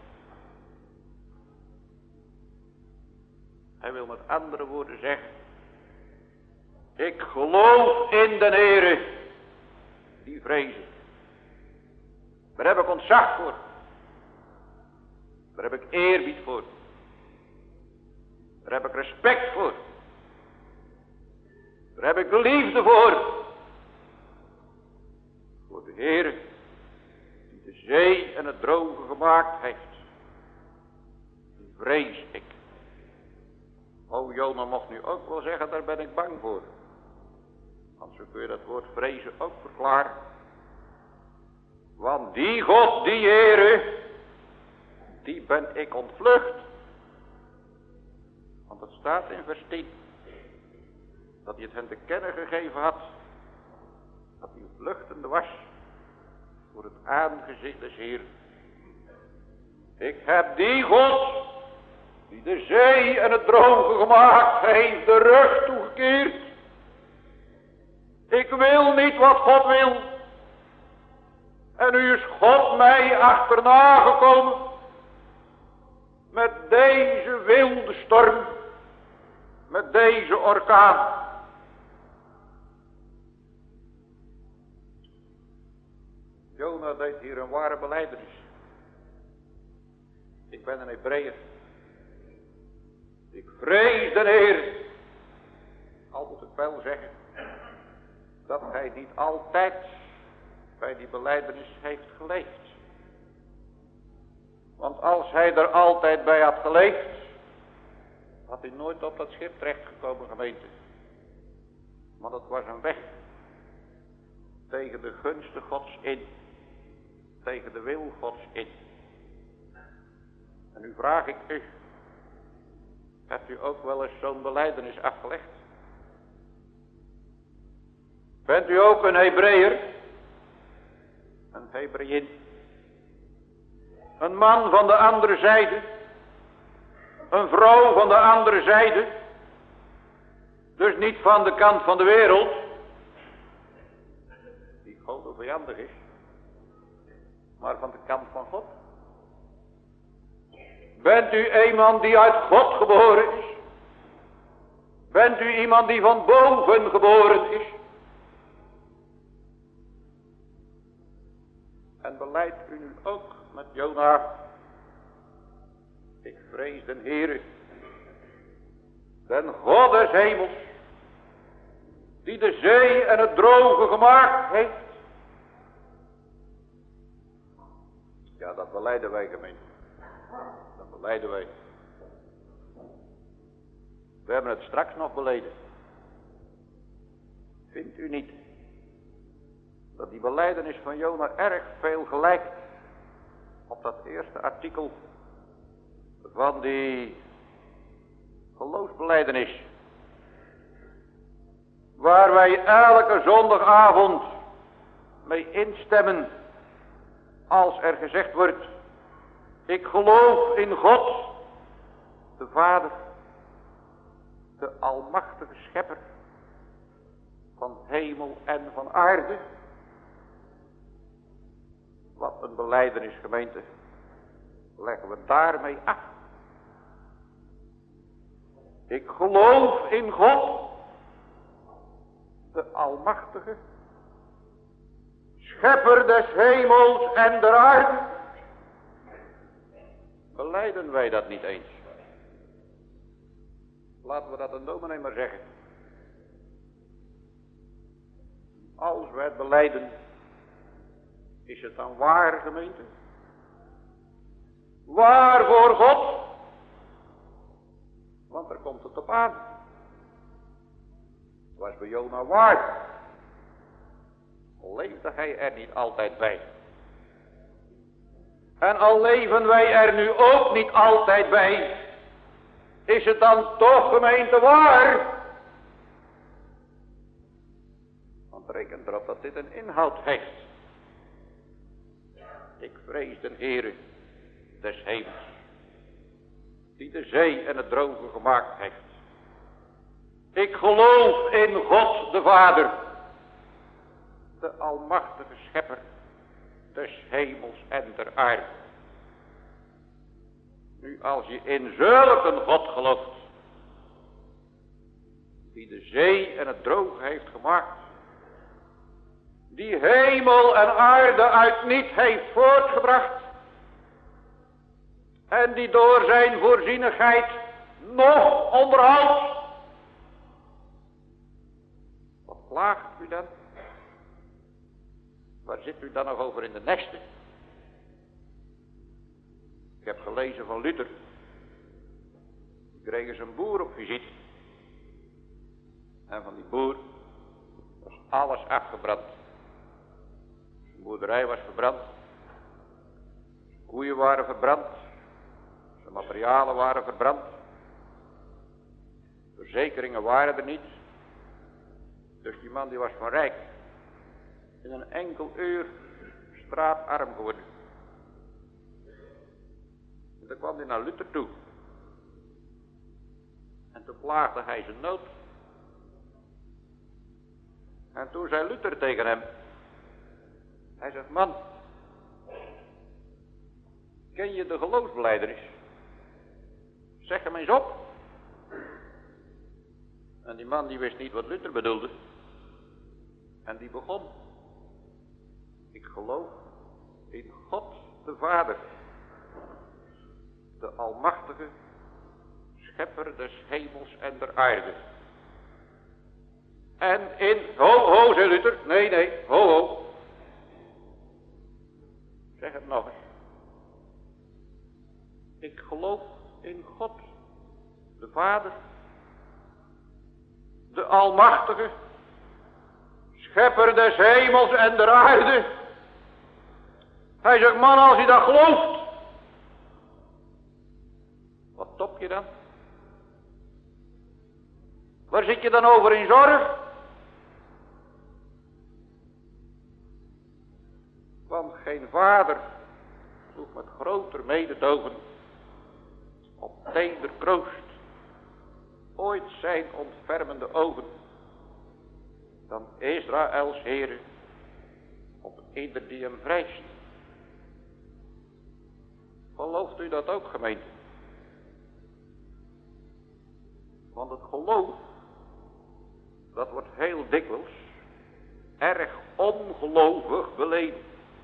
Hij wil met andere woorden zeggen. Ik geloof in de Heere. Die vrees ik. Daar heb ik ontzag voor. Daar heb ik eerbied voor. Daar heb ik respect voor. Daar heb ik liefde voor. Voor de Heere die de zee en het droge gemaakt heeft. Die vrees ik. O, Jona mocht nu ook wel zeggen, daar ben ik bang voor. Want zo kun je dat woord vrezen ook verklaren. Want die God, die Heere, die ben ik ontvlucht. Want het staat in vers 10. Dat hij het hen te kennen gegeven had. Dat hij vluchtende was. Voor het aangezicht des Heeren. Ik heb die God, die de zee en het droge gemaakt heeft, de rug toegekeerd. Ik wil niet wat God wil. En nu is God mij achterna gekomen. Met deze wilde storm. Met deze orkaan. Jona deed hier een ware belijdenis. Ik ben een Hebreeër. Ik vrees de Heer. Al moet ik wel zeggen dat hij niet altijd bij die belijdenis heeft geleefd. Want als hij er altijd bij had geleefd, had hij nooit op dat schip terechtgekomen, gemeente. Maar dat was een weg tegen de gunsten Gods in. Tegen de wil Gods in. En nu vraag ik u, hebt u ook wel eens zo'n belijdenis afgelegd? Bent u ook een Hebreeër? Een Hebreeën? Een man van de andere zijde? Een vrouw van de andere zijde? Dus niet van de kant van de wereld, die God vijandig is, maar van de kant van God. Bent u iemand die uit God geboren is? Bent u iemand die van boven geboren is? En belijdt u nu ook met Jona: ik vrees den Heere, den God des hemels, die de zee en het droge gemaakt heeft. Ja, dat belijden wij, gemeente. Dat belijden wij. We hebben het straks nog beleden. Vindt u niet dat die belijdenis van Jona erg veel gelijkt op dat eerste artikel van die geloofsbelijdenis, waar wij elke zondagavond mee instemmen als er gezegd wordt: ik geloof in God, de Vader, de almachtige schepper van hemel en van aarde. Wat een belijdenis, gemeente. leggen we daarmee af. Ik geloof in God, de Almachtige, Schepper des hemels en der aarde. Belijden wij dat niet eens? Laten we dat een dominee maar zeggen. Als wij het belijden, is het dan waar, gemeente? Waar voor God? Want daar komt het op aan. Het was bij Jona waar. Al leefde hij er niet altijd bij. En al leven wij er nu ook niet altijd bij, is het dan toch, gemeente, waar? Want reken erop dat dit een inhoud heeft. Ik vrees de Heere des hemels, die de zee en het droge gemaakt heeft. Ik geloof in God de Vader, de almachtige schepper des hemels en der aarde. Nu, als je in zulke God gelooft, die de zee en het droge heeft gemaakt, die hemel en aarde uit niet heeft voortgebracht, en die door zijn voorzienigheid nog onderhoudt, wat klaagt u dan? Waar zit u dan nog over in de nesten? Ik heb gelezen van Luther. Die kreeg eens een boer op visite. En van die boer was alles afgebrand. Zijn boerderij was verbrand. Zijn koeien waren verbrand. Zijn materialen waren verbrand. Verzekeringen waren er niet. Dus die man die was van rijk. In een enkel uur straatarm geworden. En dan kwam hij naar Luther toe. En toen klaagde hij zijn nood. En toen zei Luther tegen hem. Hij zegt, man, ken je de geloofsbelijdenis? Zeg hem eens op. En die man die wist niet wat Luther bedoelde. En die begon. Ik geloof in God de Vader, de almachtige schepper des hemels en der aarde. En in, ho, zei Luther, nee, ho. Zeg het nog eens. Ik geloof in God, de Vader, de almachtige schepper des hemels en der aarde. Hij zegt, man, als je dat gelooft, wat top je dan? Waar zit je dan over in zorg? Want geen vader sloeg met groter mededogen op teder kroost ooit zijn ontfermende ogen dan Israëls Heere op ieder die hem vreest. Gelooft u dat ook, gemeente? Want het geloof, dat wordt heel dikwijls erg ongelovig beleden.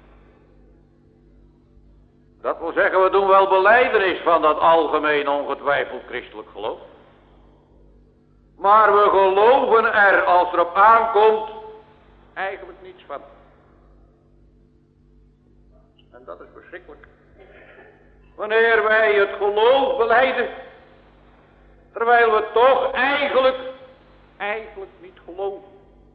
Dat wil zeggen, we doen wel belijdenis van dat algemeen ongetwijfeld christelijk geloof. Maar we geloven er, als het erop aankomt, eigenlijk niets van. En dat is verschrikkelijk. Wanneer wij het geloof belijden, terwijl we toch eigenlijk niet geloven.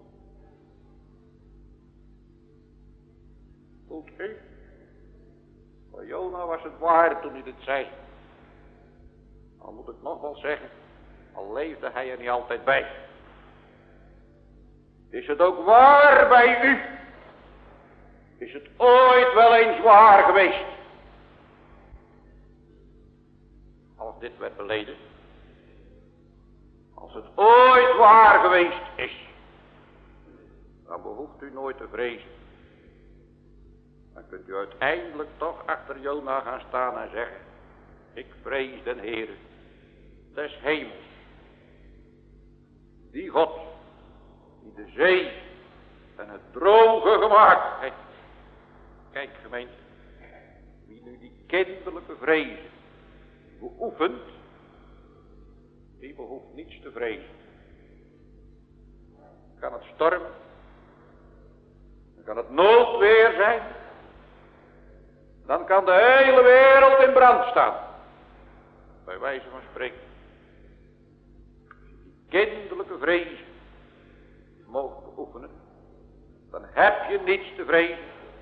Voelt u? Voor Jona was het waar toen hij dit zei. Al moet ik nog wel zeggen, al leefde hij er niet altijd bij. Is het ook waar bij u? Is het ooit wel eens waar geweest? Als dit werd beleden. Als het ooit waar geweest is, dan behoeft u nooit te vrezen. dan kunt u uiteindelijk toch achter Jona gaan staan en zeggen, ik vrees den Heere des hemels. Die God, die de zee en het droge gemaakt heeft. Kijk gemeente, wie nu die kinderlijke vrezen beoefent, die behoeft niets te vrezen. Kan het stormen, dan kan het noodweer zijn, dan kan de hele wereld in brand staan, bij wijze van spreken. Die kinderlijke vrezen mogen beoefenen, dan heb je niets te vrezen.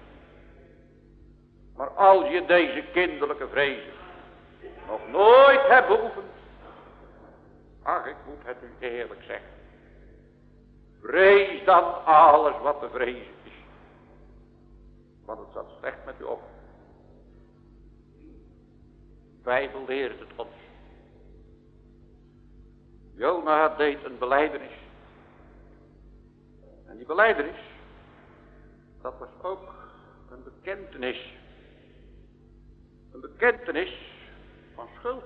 Maar als je deze kinderlijke vrezen nog nooit hebt beoefend, ach, ik moet het u eerlijk zeggen, vrees dan alles wat te vrezen is, want het staat slecht met u op. De Bijbel leert het ons. Jona deed een belijdenis. En die belijdenis, dat was ook een bekentenis. Een bekentenis van schuld.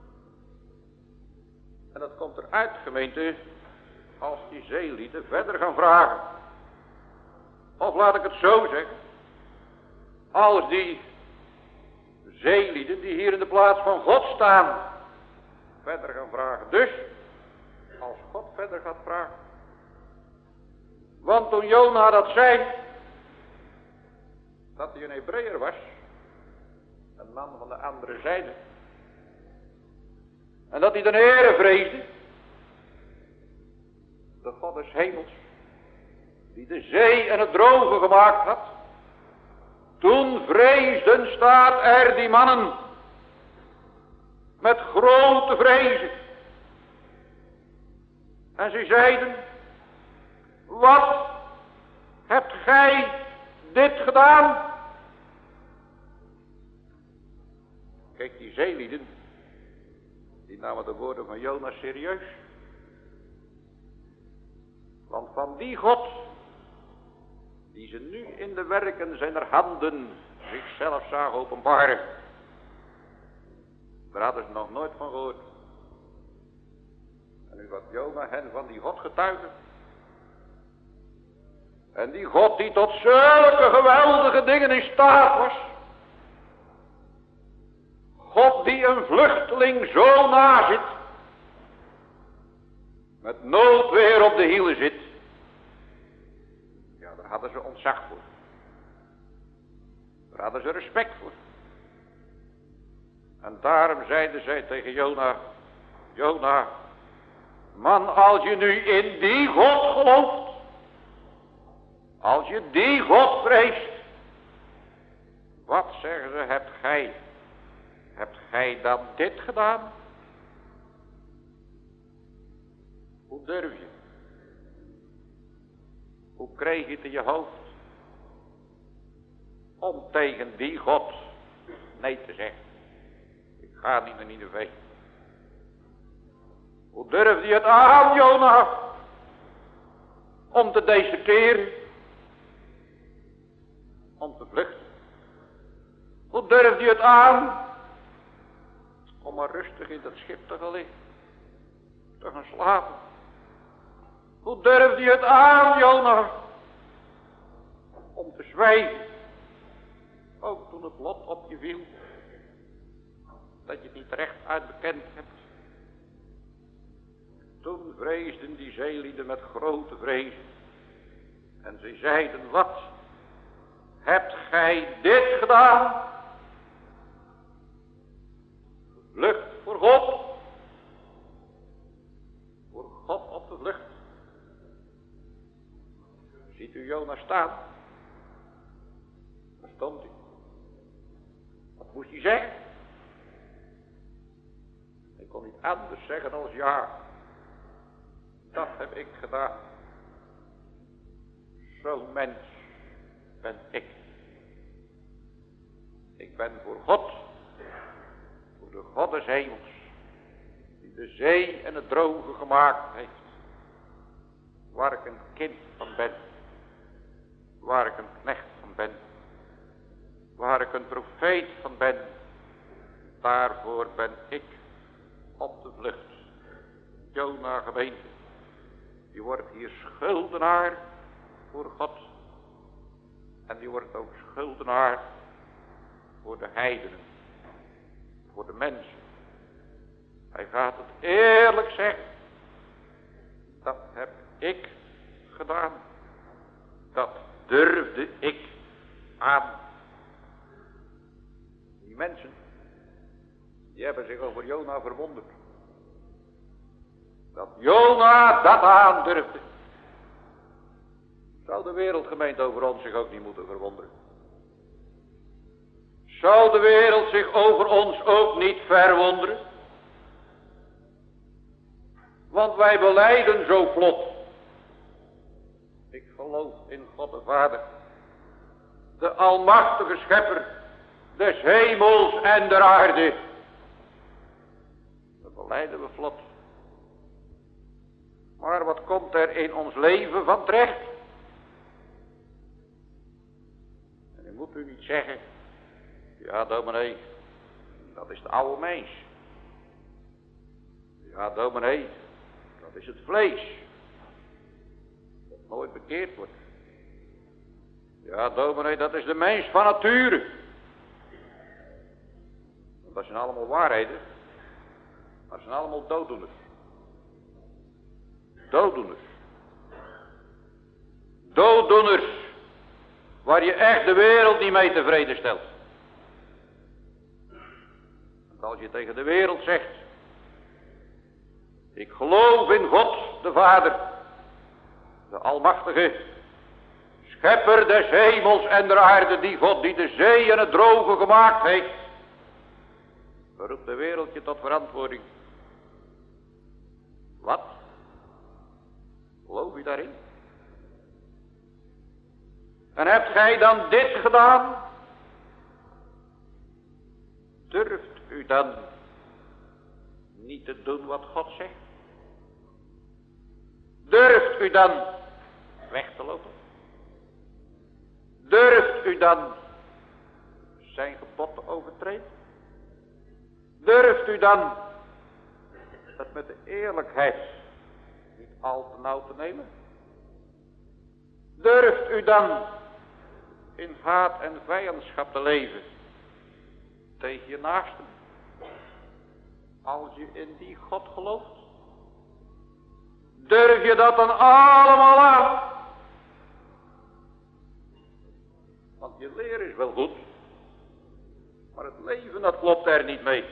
En dat komt eruit, gemeente, als die zeelieden verder gaan vragen. Of laat ik het zo zeggen, als die zeelieden die hier in de plaats van God staan, verder gaan vragen. Dus, als God verder gaat vragen. Want toen Jona dat zei, dat hij een Hebreeër was, een man van de andere zijde, en dat hij de Heere vreesde, de God des hemels, die de zee en het droge gemaakt had, toen vreesden, staat er, die mannen met grote vrezen. En ze zeiden, wat hebt gij dit gedaan? Kijk, die zeelieden, die namen de woorden van Jona serieus. Want van die God, die ze nu in de werken zijner handen zichzelf zagen openbaren, daar hadden ze nog nooit van gehoord. En nu wat Jona hen van die God getuigde. En die God die tot zulke geweldige dingen in staat was. God die een vluchteling zo na zit. Met noodweer op de hielen zit. Ja, daar hadden ze ontzag voor. Daar hadden ze respect voor. En daarom zeiden zij tegen Jona, Jona, man, als je nu in die God gelooft, als je die God vreest, wat zeggen ze, hebt gij dan dit gedaan? Hoe durf je? Hoe kreeg je het in je hoofd om tegen die God nee te zeggen? Ik ga niet naar Nineve. Hoe durfde je het aan, Jona, om te deserteren? Om te vluchten? Hoe durfde je het aan om maar rustig in dat schip te gaan liggen? Te gaan slapen? Hoe durfde je het aan, Jona, om te zwijgen? Ook toen het lot op je viel, dat je het niet recht uitbekend hebt. Toen vreesden die zeelieden met grote vrezen. En ze zeiden, wat hebt gij dit gedaan? Vlucht voor God. Voor God op de vlucht. Ziet u Jona staan? Waar stond hij? Wat moest hij zeggen? Hij kon niet anders zeggen als ja. Dat heb ik gedaan. Zo'n mens ben ik. Ik ben voor God. Voor de God des hemels. Die de zee en het droge gemaakt heeft. Waar ik een kind van ben. Waar ik een knecht van ben. waar ik een profeet van ben, daarvoor ben ik op de vlucht. Jona gemeente, die wordt hier schuldenaar voor God. En die wordt ook schuldenaar voor de heidenen, voor de mensen. Hij gaat het eerlijk zeggen. Dat heb ik gedaan. Dat durfde ik aan. Die mensen, die hebben zich over Jona verwonderd. Dat Jona dat aandurfde. Zou de wereldgemeente over ons zich ook niet moeten verwonderen? Zou de wereld zich over ons ook niet verwonderen? Want wij belijden zo vlot. Ik geloof in God de Vader, de almachtige schepper des hemels en der aarde. Dat belijden we vlot. Maar wat komt er in ons leven van terecht? En u moet u niet zeggen, ja dominee, dat is de oude mens. Ja dominee, dat is het vlees, dat nooit bekeerd wordt. Ja dominee, dat is de mens van nature. Want dat zijn allemaal waarheden, dat zijn allemaal dooddoeners. Dooddoeners. Dooddoeners. Waar je echt de wereld niet mee tevreden stelt. Want als je tegen de wereld zegt, ik geloof in God de Vader, de almachtige schepper des hemels en der aarde, die God die de zee en het droge gemaakt heeft, roept de wereld je tot verantwoording. Wat? Geloof je daarin? En hebt gij dan dit gedaan? Durft u dan niet te doen wat God zegt? Durft u dan weg te lopen? Durft u dan zijn gebod te overtreden? Durft u dan het met de eerlijkheid niet al te nauw te nemen? Durft u dan in haat en vijandschap te leven tegen je naasten, als je in die God gelooft? Durf je dat dan allemaal aan? Want je leer is wel goed, maar het leven dat klopt er niet mee.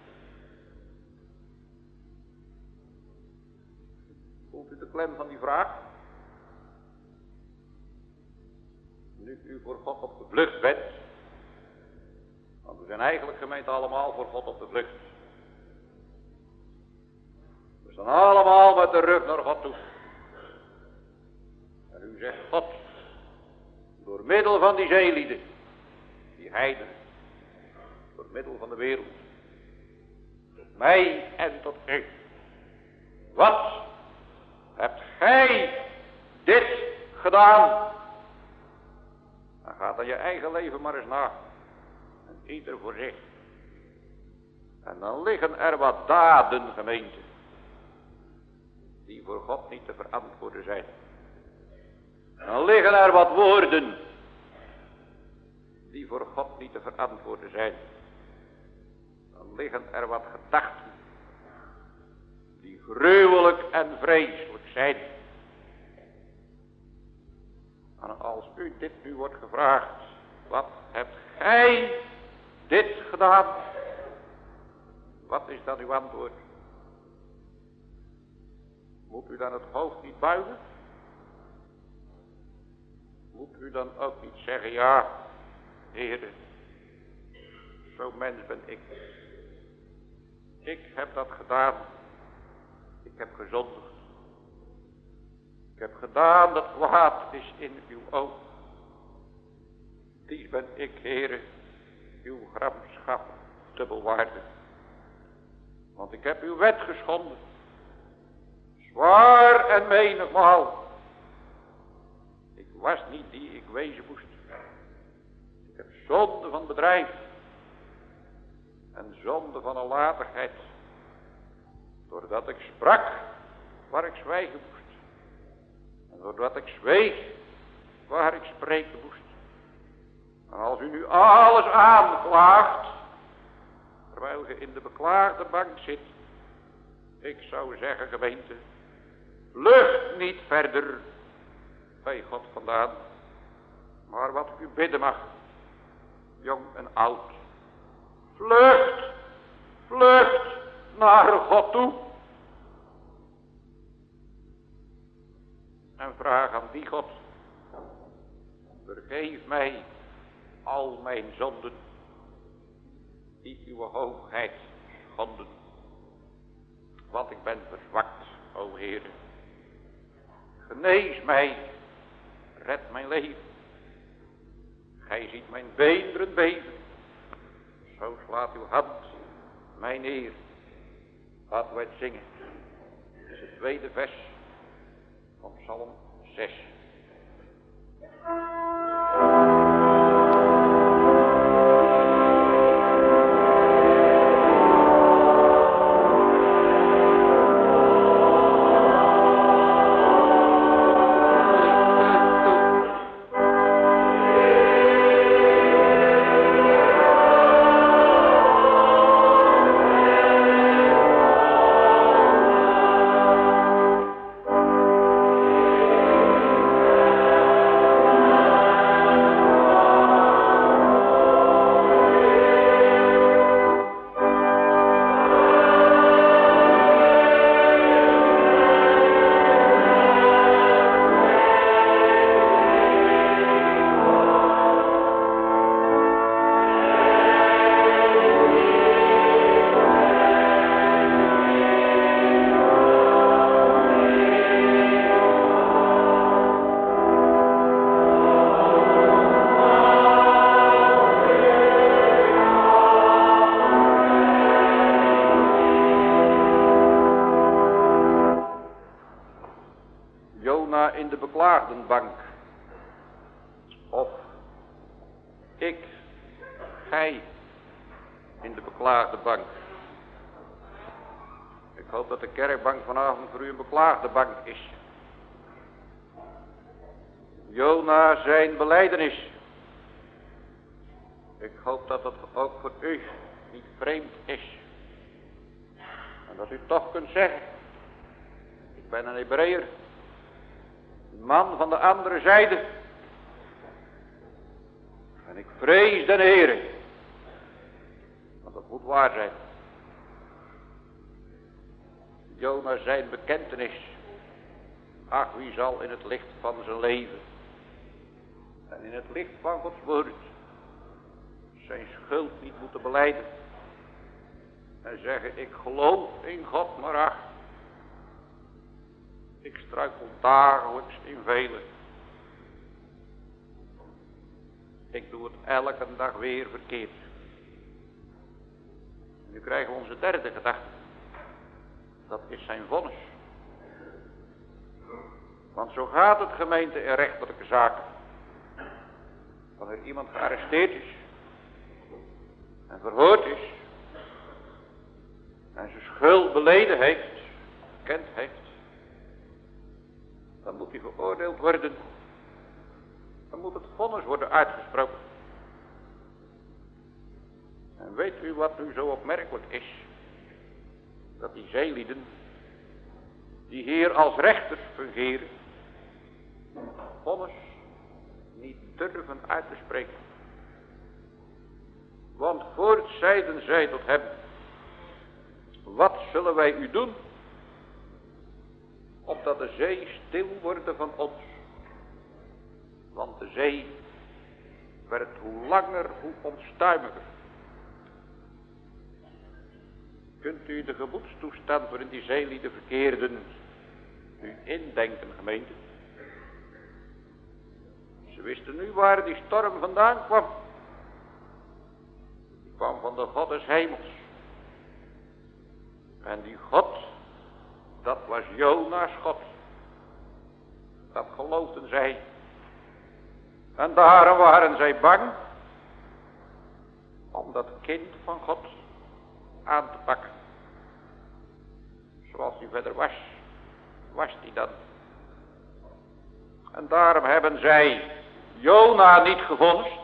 Voelt u de klem van die vraag? Nu u voor God op de vlucht bent, want we zijn eigenlijk gemeente allemaal voor God op de vlucht. We staan allemaal met de rug naar God toe. En u zegt God, door middel van die zeelieden, die heidenen, door middel van de wereld, tot mij en tot u. Wat hebt gij dit gedaan? Dan gaat aan je eigen leven maar eens na. En ieder voor zich. En dan liggen er wat daden, gemeente, die voor God niet te verantwoorden zijn. En dan liggen er wat woorden, die voor God niet te verantwoorden zijn. Dan liggen er wat gedachten, die gruwelijk en vreselijk zijn. En als u dit nu wordt gevraagd, wat hebt gij dit gedaan? Wat is dan uw antwoord? Moet u dan het hoofd niet buigen? Moet u dan ook niet zeggen, ja, Heere, zo'n mens ben ik. Ik heb dat gedaan. Ik heb gezondigd. Ik heb gedaan dat kwaad is in uw oog. Die ben ik, Heere, uw gramschap te bewaarden. Want ik heb uw wet geschonden. Zwaar en menigmaal. Ik was niet die ik wezen moest. Ik heb zonde van bedrijf en zonde van nalatigheid, doordat ik sprak waar ik zwijgen moest, en doordat ik zweeg waar ik spreken moest. En als u nu alles aanklaagt, terwijl je in de beklaagde bank zit, ik zou zeggen, gemeente, vlucht niet verder bij God vandaan, maar wat ik u bidden mag, jong en oud, vlucht, vlucht naar God toe. En vraag aan die God, vergeef mij al mijn zonden, die uw hoogheid schonden. Want ik ben verzwakt, o Heer. Genees mij, red mijn leven. Gij ziet mijn beenderen beven. Zo slaat uw hand mij neer. Laten wij het zingen. Het is het tweede vers van Psalm 6. In de beklaagdenbank, of ik, gij in de beklaagde bank. Ik hoop dat de kerkbank vanavond voor u een beklaagde bank is. Jona zijn belijdenis. Ik hoop dat dat ook voor u niet vreemd is. En dat u toch kunt zeggen, ik ben een Hebreeër. Man van de andere zijde. En ik vrees den Heere. Want dat moet waar zijn. Jona zijn bekentenis. Ach, wie zal in het licht van zijn leven en in het licht van Gods woord zijn schuld niet moeten belijden. En zeggen, ik geloof in God, maar ach, ik struikel dagelijks in vele. Ik doe het elke dag weer verkeerd. En nu krijgen we onze derde gedachte. Dat is zijn vonnis. Want zo gaat het, gemeente, in rechterlijke zaken. Wanneer iemand gearresteerd is en verhoord is en zijn schuld beleden heeft, bekend heeft, dan moet hij veroordeeld worden. Dan moet het vonnis worden uitgesproken. En weet u wat nu zo opmerkelijk is? Dat die zeelieden, die hier als rechters fungeren, vonnis niet durven uit te spreken. Want voorts zeiden zij tot hem, wat zullen wij u doen, opdat de zee stil worden van ons? Want de zee werd hoe langer, hoe onstuimiger. Kunt u de gemoedstoestand waarin die zeelieden verkeerden nu indenken, gemeente? Ze wisten nu waar die storm vandaan kwam. Die kwam van de God des hemels. En die God, dat was Jona's God. Dat geloofden zij. En daarom waren zij bang om dat kind van God aan te pakken. Zoals hij verder was hij dan. En daarom hebben zij Jona niet gevonnist.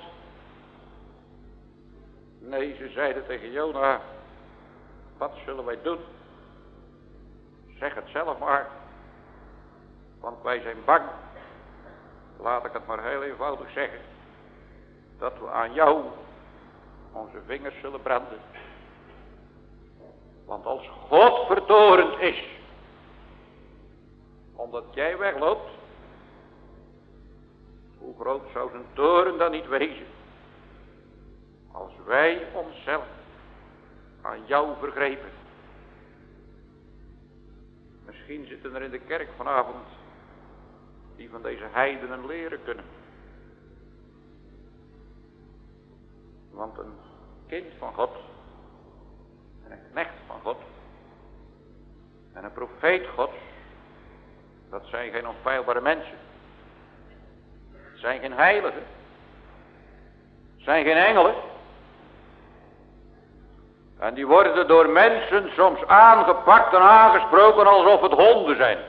Nee, ze zeiden tegen Jona, wat zullen wij doen? Zeg het zelf maar, want wij zijn bang, laat ik het maar heel eenvoudig zeggen, dat we aan jou onze vingers zullen branden. Want als God vertorend is, omdat jij wegloopt, hoe groot zou zijn toren dan niet wezen, als wij onszelf aan jou vergrepen. Misschien zitten er in de kerk vanavond die van deze heidenen leren kunnen. Want een kind van God en een knecht van God en een profeet Gods, dat zijn geen onfeilbare mensen. Het zijn geen heiligen. Het zijn geen engelen. En die worden door mensen soms aangepakt en aangesproken alsof het honden zijn.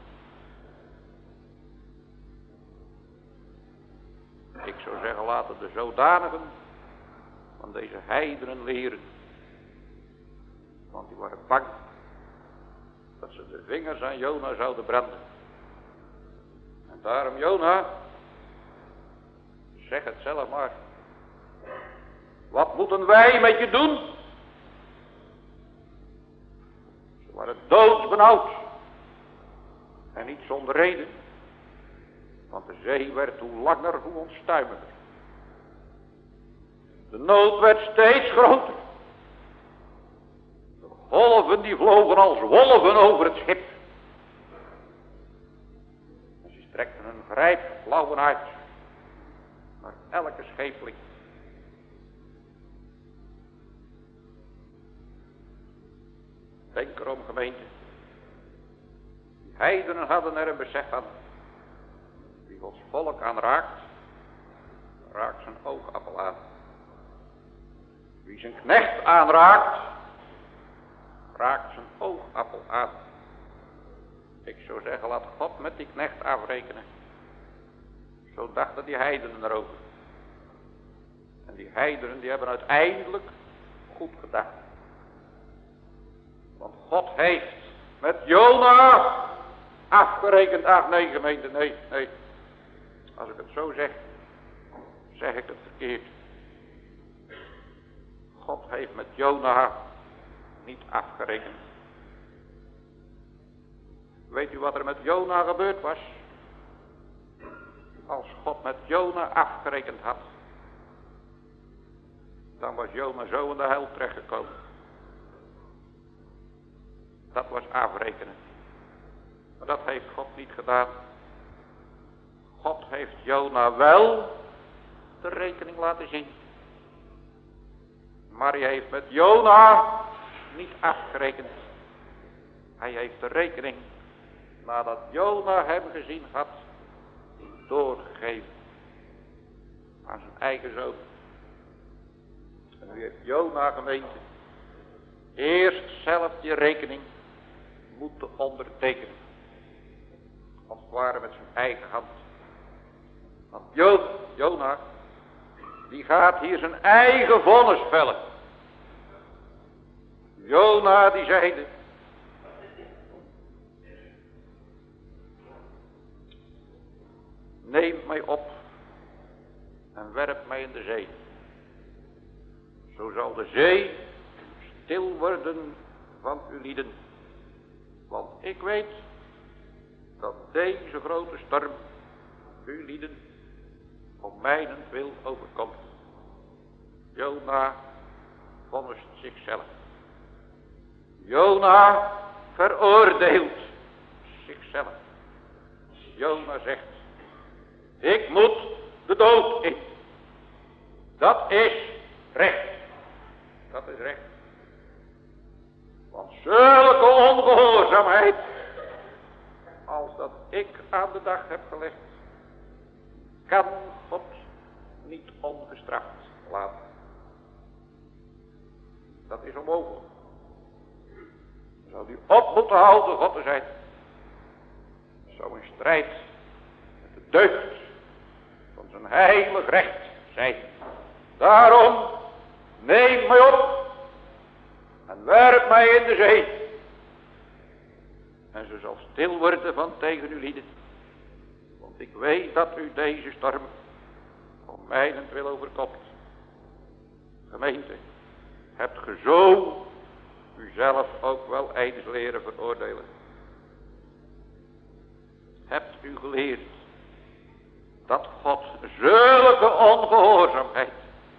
Ik zou zeggen, laten de zodanigen van deze heidenen leren. Want die waren bang dat ze de vingers aan Jona zouden branden. En daarom, Jona, zeg het zelf maar. Wat moeten wij met je doen? Ze waren doodsbenauwd. En niet zonder reden. Want de zee werd hoe langer hoe onstuimiger. De nood werd steeds groter. De golven die vlogen als wolven over het schip. En ze strekten hun grijpklauwen uit naar elke schepeling. Denk erom, gemeente. Die heidenen hadden er een besef van. Wie Gods volk aanraakt, raakt zijn oogappel aan. Wie zijn knecht aanraakt, raakt zijn oogappel aan. Ik zou zeggen, laat God met die knecht afrekenen. Zo dachten die heidenen erover. En die heidenen die hebben uiteindelijk goed gedacht. Want God heeft met Jona afgerekend. Ach nee, gemeente, nee. Als ik het zo zeg, zeg ik het verkeerd. God heeft met Jona niet afgerekend. Weet u wat er met Jona gebeurd was? Als God met Jona afgerekend had, dan was Jona zo in de hel terechtgekomen. Dat was afrekenen. Maar dat heeft God niet gedaan. God heeft Jona wel de rekening laten zien. Maar hij heeft met Jona niet afgerekend. Hij heeft de rekening, nadat Jona hem gezien had, doorgegeven aan zijn eigen zoon. En nu heeft Jona, gemeente, eerst zelf die rekening moeten ondertekenen. Als het ware met zijn eigen hand. Want Jona, die gaat hier zijn eigen vonnis vellen. Jona die zeide: neem mij op en werp mij in de zee. Zo zal de zee stil worden van uw lieden. Want ik weet dat deze grote storm uw lieden om mijnentwil overkomt. Jona vonnist zichzelf. Jona veroordeelt zichzelf. Jona zegt: ik moet de dood in. Dat is recht. Dat is recht. Want zulke ongehoorzaamheid als dat ik aan de dag heb gelegd, kan God niet ongestraft laten. Dat is onmogelijk. Dan zou u op moeten houden God te zijn. Dat zou in strijd met de deugd van zijn heilig recht zijn. Daarom neem mij op en werp mij in de zee. En ze zal stil worden van tegen uw lieden. Want ik weet dat u deze storm om mijnentwil overkomt. Gemeente, hebt ge zo uzelf ook wel eens leren veroordelen. Hebt u geleerd dat God zulke ongehoorzaamheid,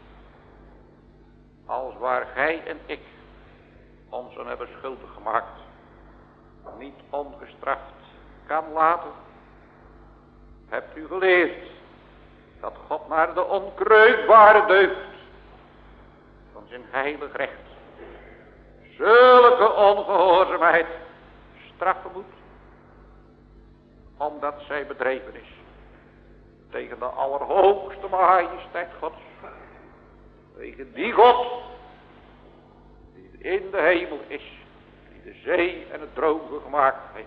als waar gij en ik ons aan hebben schuldig gemaakt, niet ongestraft kan laten? Hebt u geleerd dat God naar de onkreukbare deugd van zijn heilig recht zulke ongehoorzaamheid straffen moet, omdat zij bedreven is tegen de allerhoogste majesteit Gods, tegen die God die in de hemel is, die de zee en het droge gemaakt heeft.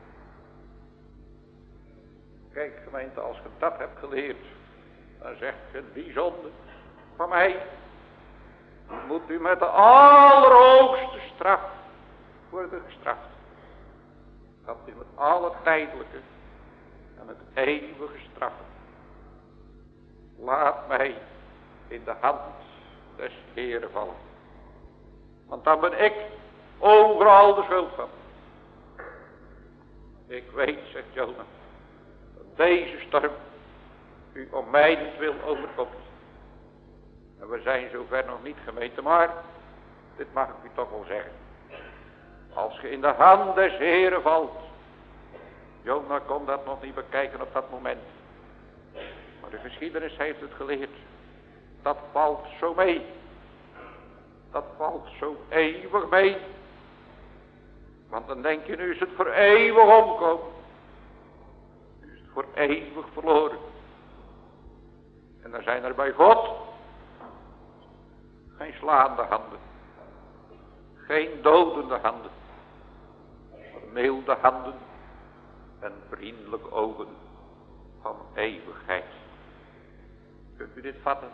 Kijk gemeente, als je dat hebt geleerd, dan zegt je, die zonde van mij moet u met de allerhoogste straf worden gestraft. Dat is met alle tijdelijke en met eeuwige straffen. Laat mij in de hand des Heeren vallen. Want dan ben ik overal de schuld van. Ik weet, zegt Jona, dat deze storm u om mijnentwil overkomt. En we zijn zover nog niet, gemeente, maar dit mag ik u toch wel zeggen. Als je in de hand des Heeren valt, Jona kon dat nog niet bekijken op dat moment. Maar de geschiedenis heeft het geleerd. Dat valt zo mee. Dat valt zo eeuwig mee. Want dan denk je, nu is het voor eeuwig omkomen. Nu is het voor eeuwig verloren. En dan zijn er bij God geen slaande handen. Geen dodende handen. Maar milde handen en vriendelijke ogen van eeuwigheid. Kunt u dit vatten?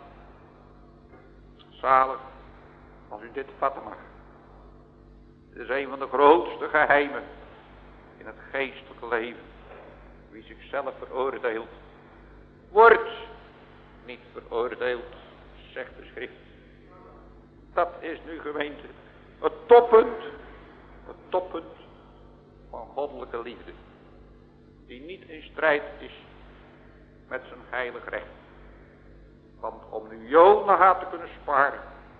Zalig als u dit vatten mag. Dit is een van de grootste geheimen in het geestelijke leven. Wie zichzelf veroordeelt, wordt niet veroordeeld, zegt de schrift. Dat is nu, gemeente, het toppunt van goddelijke liefde. Die niet in strijd is met zijn heilig recht. Want om nu Jona te kunnen sparen,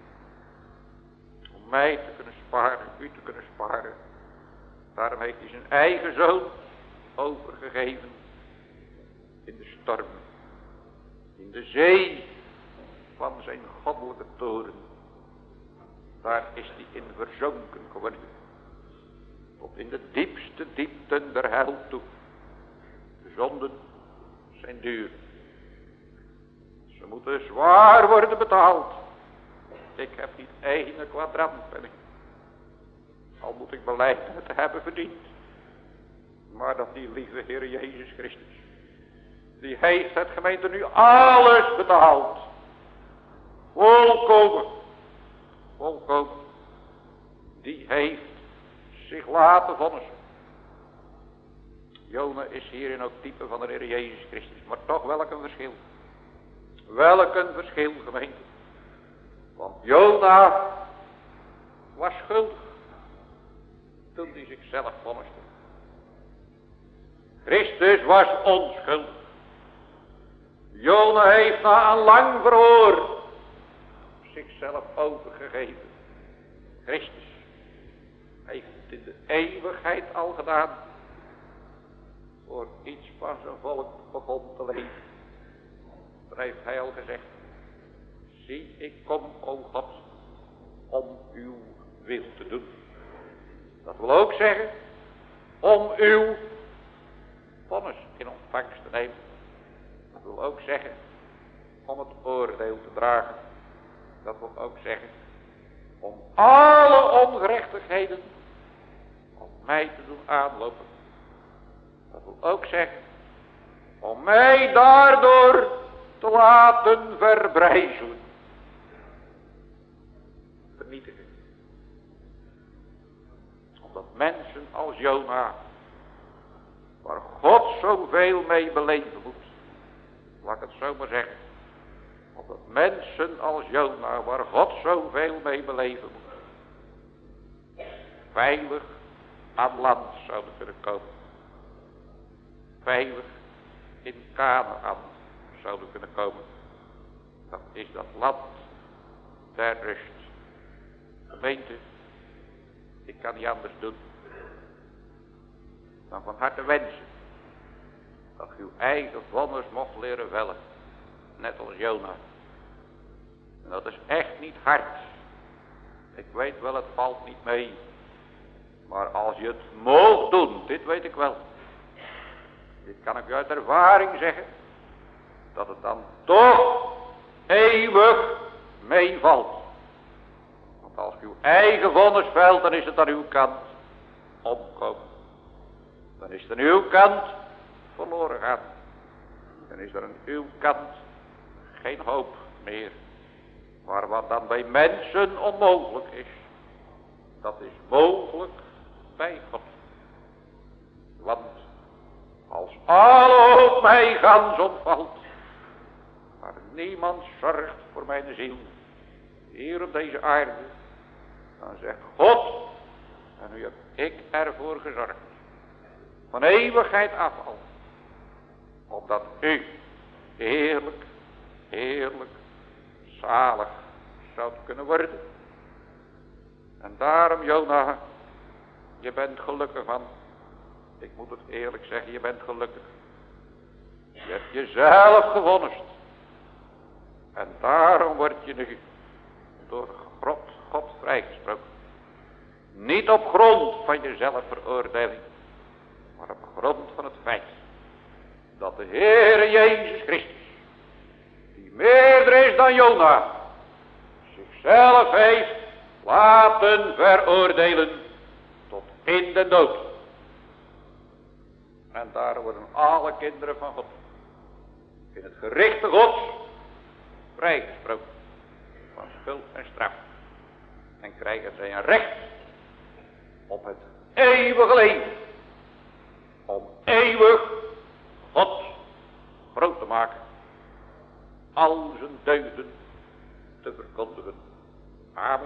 om mij te kunnen sparen, u te kunnen sparen, daarom heeft hij zijn eigen zoon overgegeven in de storm, in de zee van zijn goddelijke toren. Daar is hij in verzonken geworden, tot in de diepste diepten der hel toe. De zonden zijn duur. Ze moeten zwaar worden betaald. Ik heb niet ene kwadrantpenning. Al moet ik belijden het te hebben verdiend. Maar dat die lieve Heer Jezus Christus, die heeft het gemeente nu alles betaald. Volkomen. Volkomen. Die heeft zich laten vonnissen. Jona is hierin ook type van de Heer Jezus Christus. Maar toch welk een verschil. Welk een verschil, gemeente. Want Jona was schuldig toen hij zichzelf vonniste. Christus was onschuldig. Jona heeft na een lang verhoor zichzelf overgegeven. Christus heeft het in de eeuwigheid al gedaan. Voor iets van zijn volk begon te leven. Daar heeft hij al gezegd. Zie, ik kom, o God, om uw wil te doen. Dat wil ook zeggen, om uw vonnis in ontvangst te nemen. Dat wil ook zeggen, om het oordeel te dragen. Dat wil ook zeggen, om alle ongerechtigheden op mij te doen aanlopen. Dat wil ook zeggen, om mij daardoor te laten verbrijzelen. Vernietigen. Omdat mensen als Jona, waar God zoveel mee beleven moet, laat ik het zo maar zeggen, omdat mensen als Jona, waar God zoveel mee beleven moet, veilig aan land zouden kunnen komen. Veilig in Kanaan zouden kunnen komen. Dat is dat land der rust. Gemeente, ik kan niet anders doen dan van harte wensen dat uw eigen vonnis mocht leren vellen, net als Jona. En dat is echt niet hard. Ik weet wel, het valt niet mee. Maar als je het moogt doen, dit weet ik wel. Dit kan ik u uit ervaring zeggen. Dat het dan toch eeuwig meevalt. Want als uw eigen vonnis velt, dan is het aan uw kant omkomen. Dan is het aan uw kant verloren gaan. Dan is er aan uw kant geen hoop meer. Maar wat dan bij mensen onmogelijk is, dat is mogelijk bij God. Want als alle hoop mij gans ontvalt, maar niemand zorgt voor mijn ziel, hier op deze aarde, dan zegt God, en nu heb ik ervoor gezorgd, van eeuwigheid af al, opdat u heerlijk, heerlijk, zalig zou kunnen worden. En daarom, Jona, je bent gelukkig van. Ik moet het eerlijk zeggen, je bent gelukkig. Je hebt jezelf gewonnist. En daarom word je nu door God vrijgesproken. Niet op grond van je zelfveroordeling, maar op grond van het feit dat de Heere Jezus Christus, die meerder is dan Jona, zichzelf heeft laten veroordelen tot in de dood. En daar worden alle kinderen van God in het gerichte Gods vrijgesproken van schuld en straf. En krijgen zij een recht op het eeuwige leven. Om eeuwig God groot te maken. Al zijn deugden te verkondigen. Amen.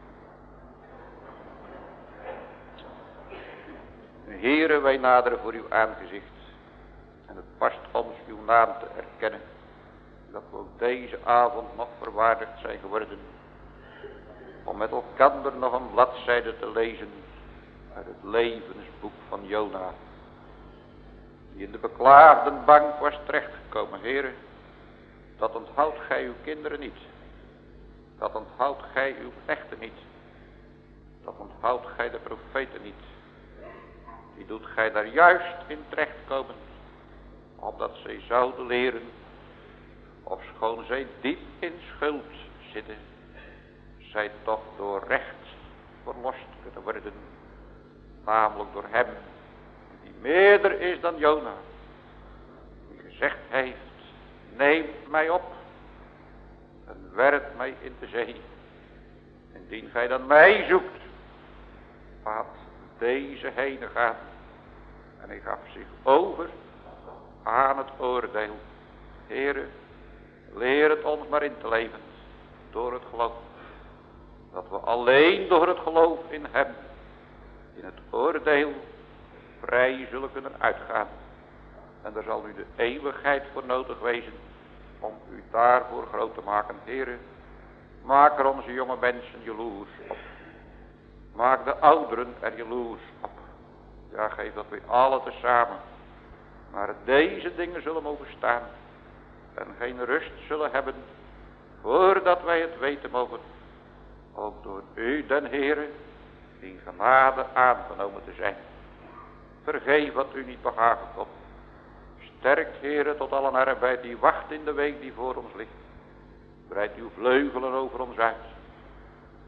Heere, wij naderen voor uw aangezicht. En het past ons uw naam te erkennen. Dat we ook deze avond nog verwaardigd zijn geworden. Om met elkander nog een bladzijde te lezen uit het levensboek van Jona. Die in de beklaagdenbank was terechtgekomen. Heere, dat onthoudt gij uw kinderen niet. Dat onthoudt gij uw knechten niet. Dat onthoudt gij de profeten niet. Die doet gij daar juist in terechtkomen, opdat zij zouden leren, ofschoon zij diep in schuld zitten, zij toch door recht verlost kunnen worden, namelijk door hem, die meerder is dan Jona, die gezegd heeft, neem mij op en werp mij in de zee. Indien gij dan mij zoekt, laat deze heen gaan. En hij gaf zich over aan het oordeel. Heere, leer het ons maar in te leven door het geloof. Dat we alleen door het geloof in hem, in het oordeel, vrij zullen kunnen uitgaan. En er zal nu de eeuwigheid voor nodig wezen om u daarvoor groot te maken. Heere, maak er onze jonge mensen jaloers op. Maak de ouderen er jaloers op. Ja, geef dat wij alle tezamen maar deze dingen zullen mogen staan. En geen rust zullen hebben voordat wij het weten mogen. Ook door u, den Heere, in genade aangenomen te zijn. Vergeef wat u niet behagen komt. Sterkt, Heere, tot allen arbeid die wacht in de week die voor ons ligt. Breid uw vleugelen over ons uit.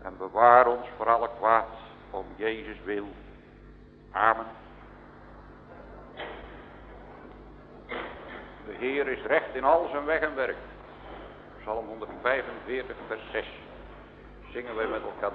En bewaar ons voor alle kwaad om Jezus wil. Amen. De Heer is recht in al zijn weg en werk. Psalm 145 vers 6. Zingen wij met elkaar.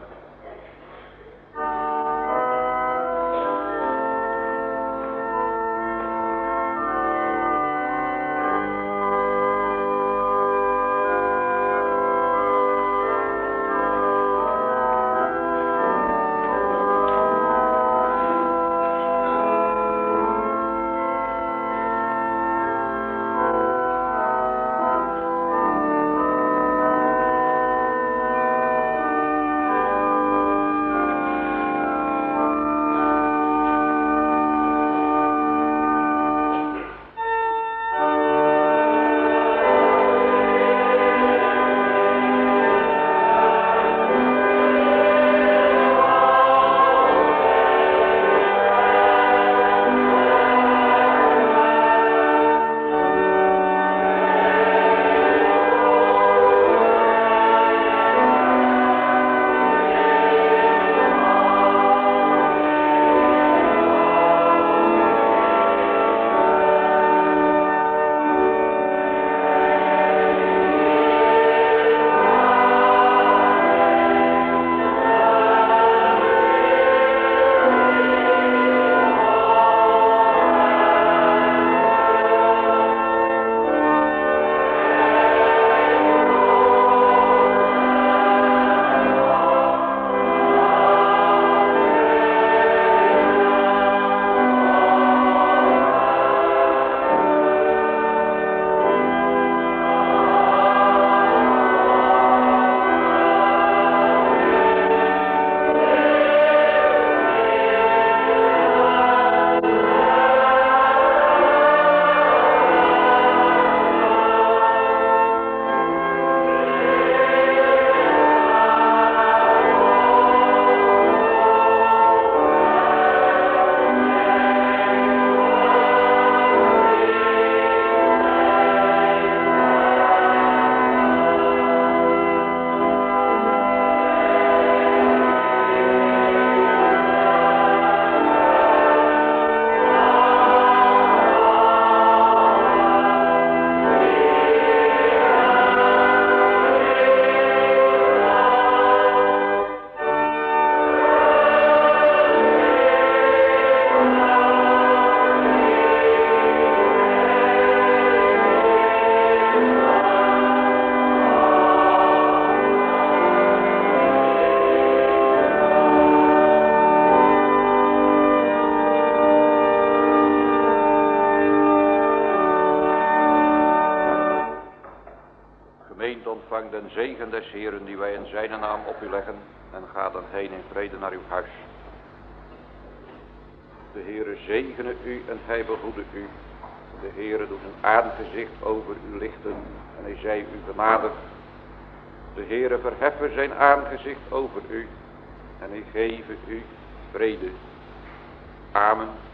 Ontvang den zegen des Heeren die wij in zijn naam op u leggen en ga dan heen in vrede naar uw huis. De Heere zegene u en hij behoede u. De Heere doet zijn aangezicht over u lichten en hij zij u genadig. De Heere verheffen zijn aangezicht over u en hij geven u vrede. Amen.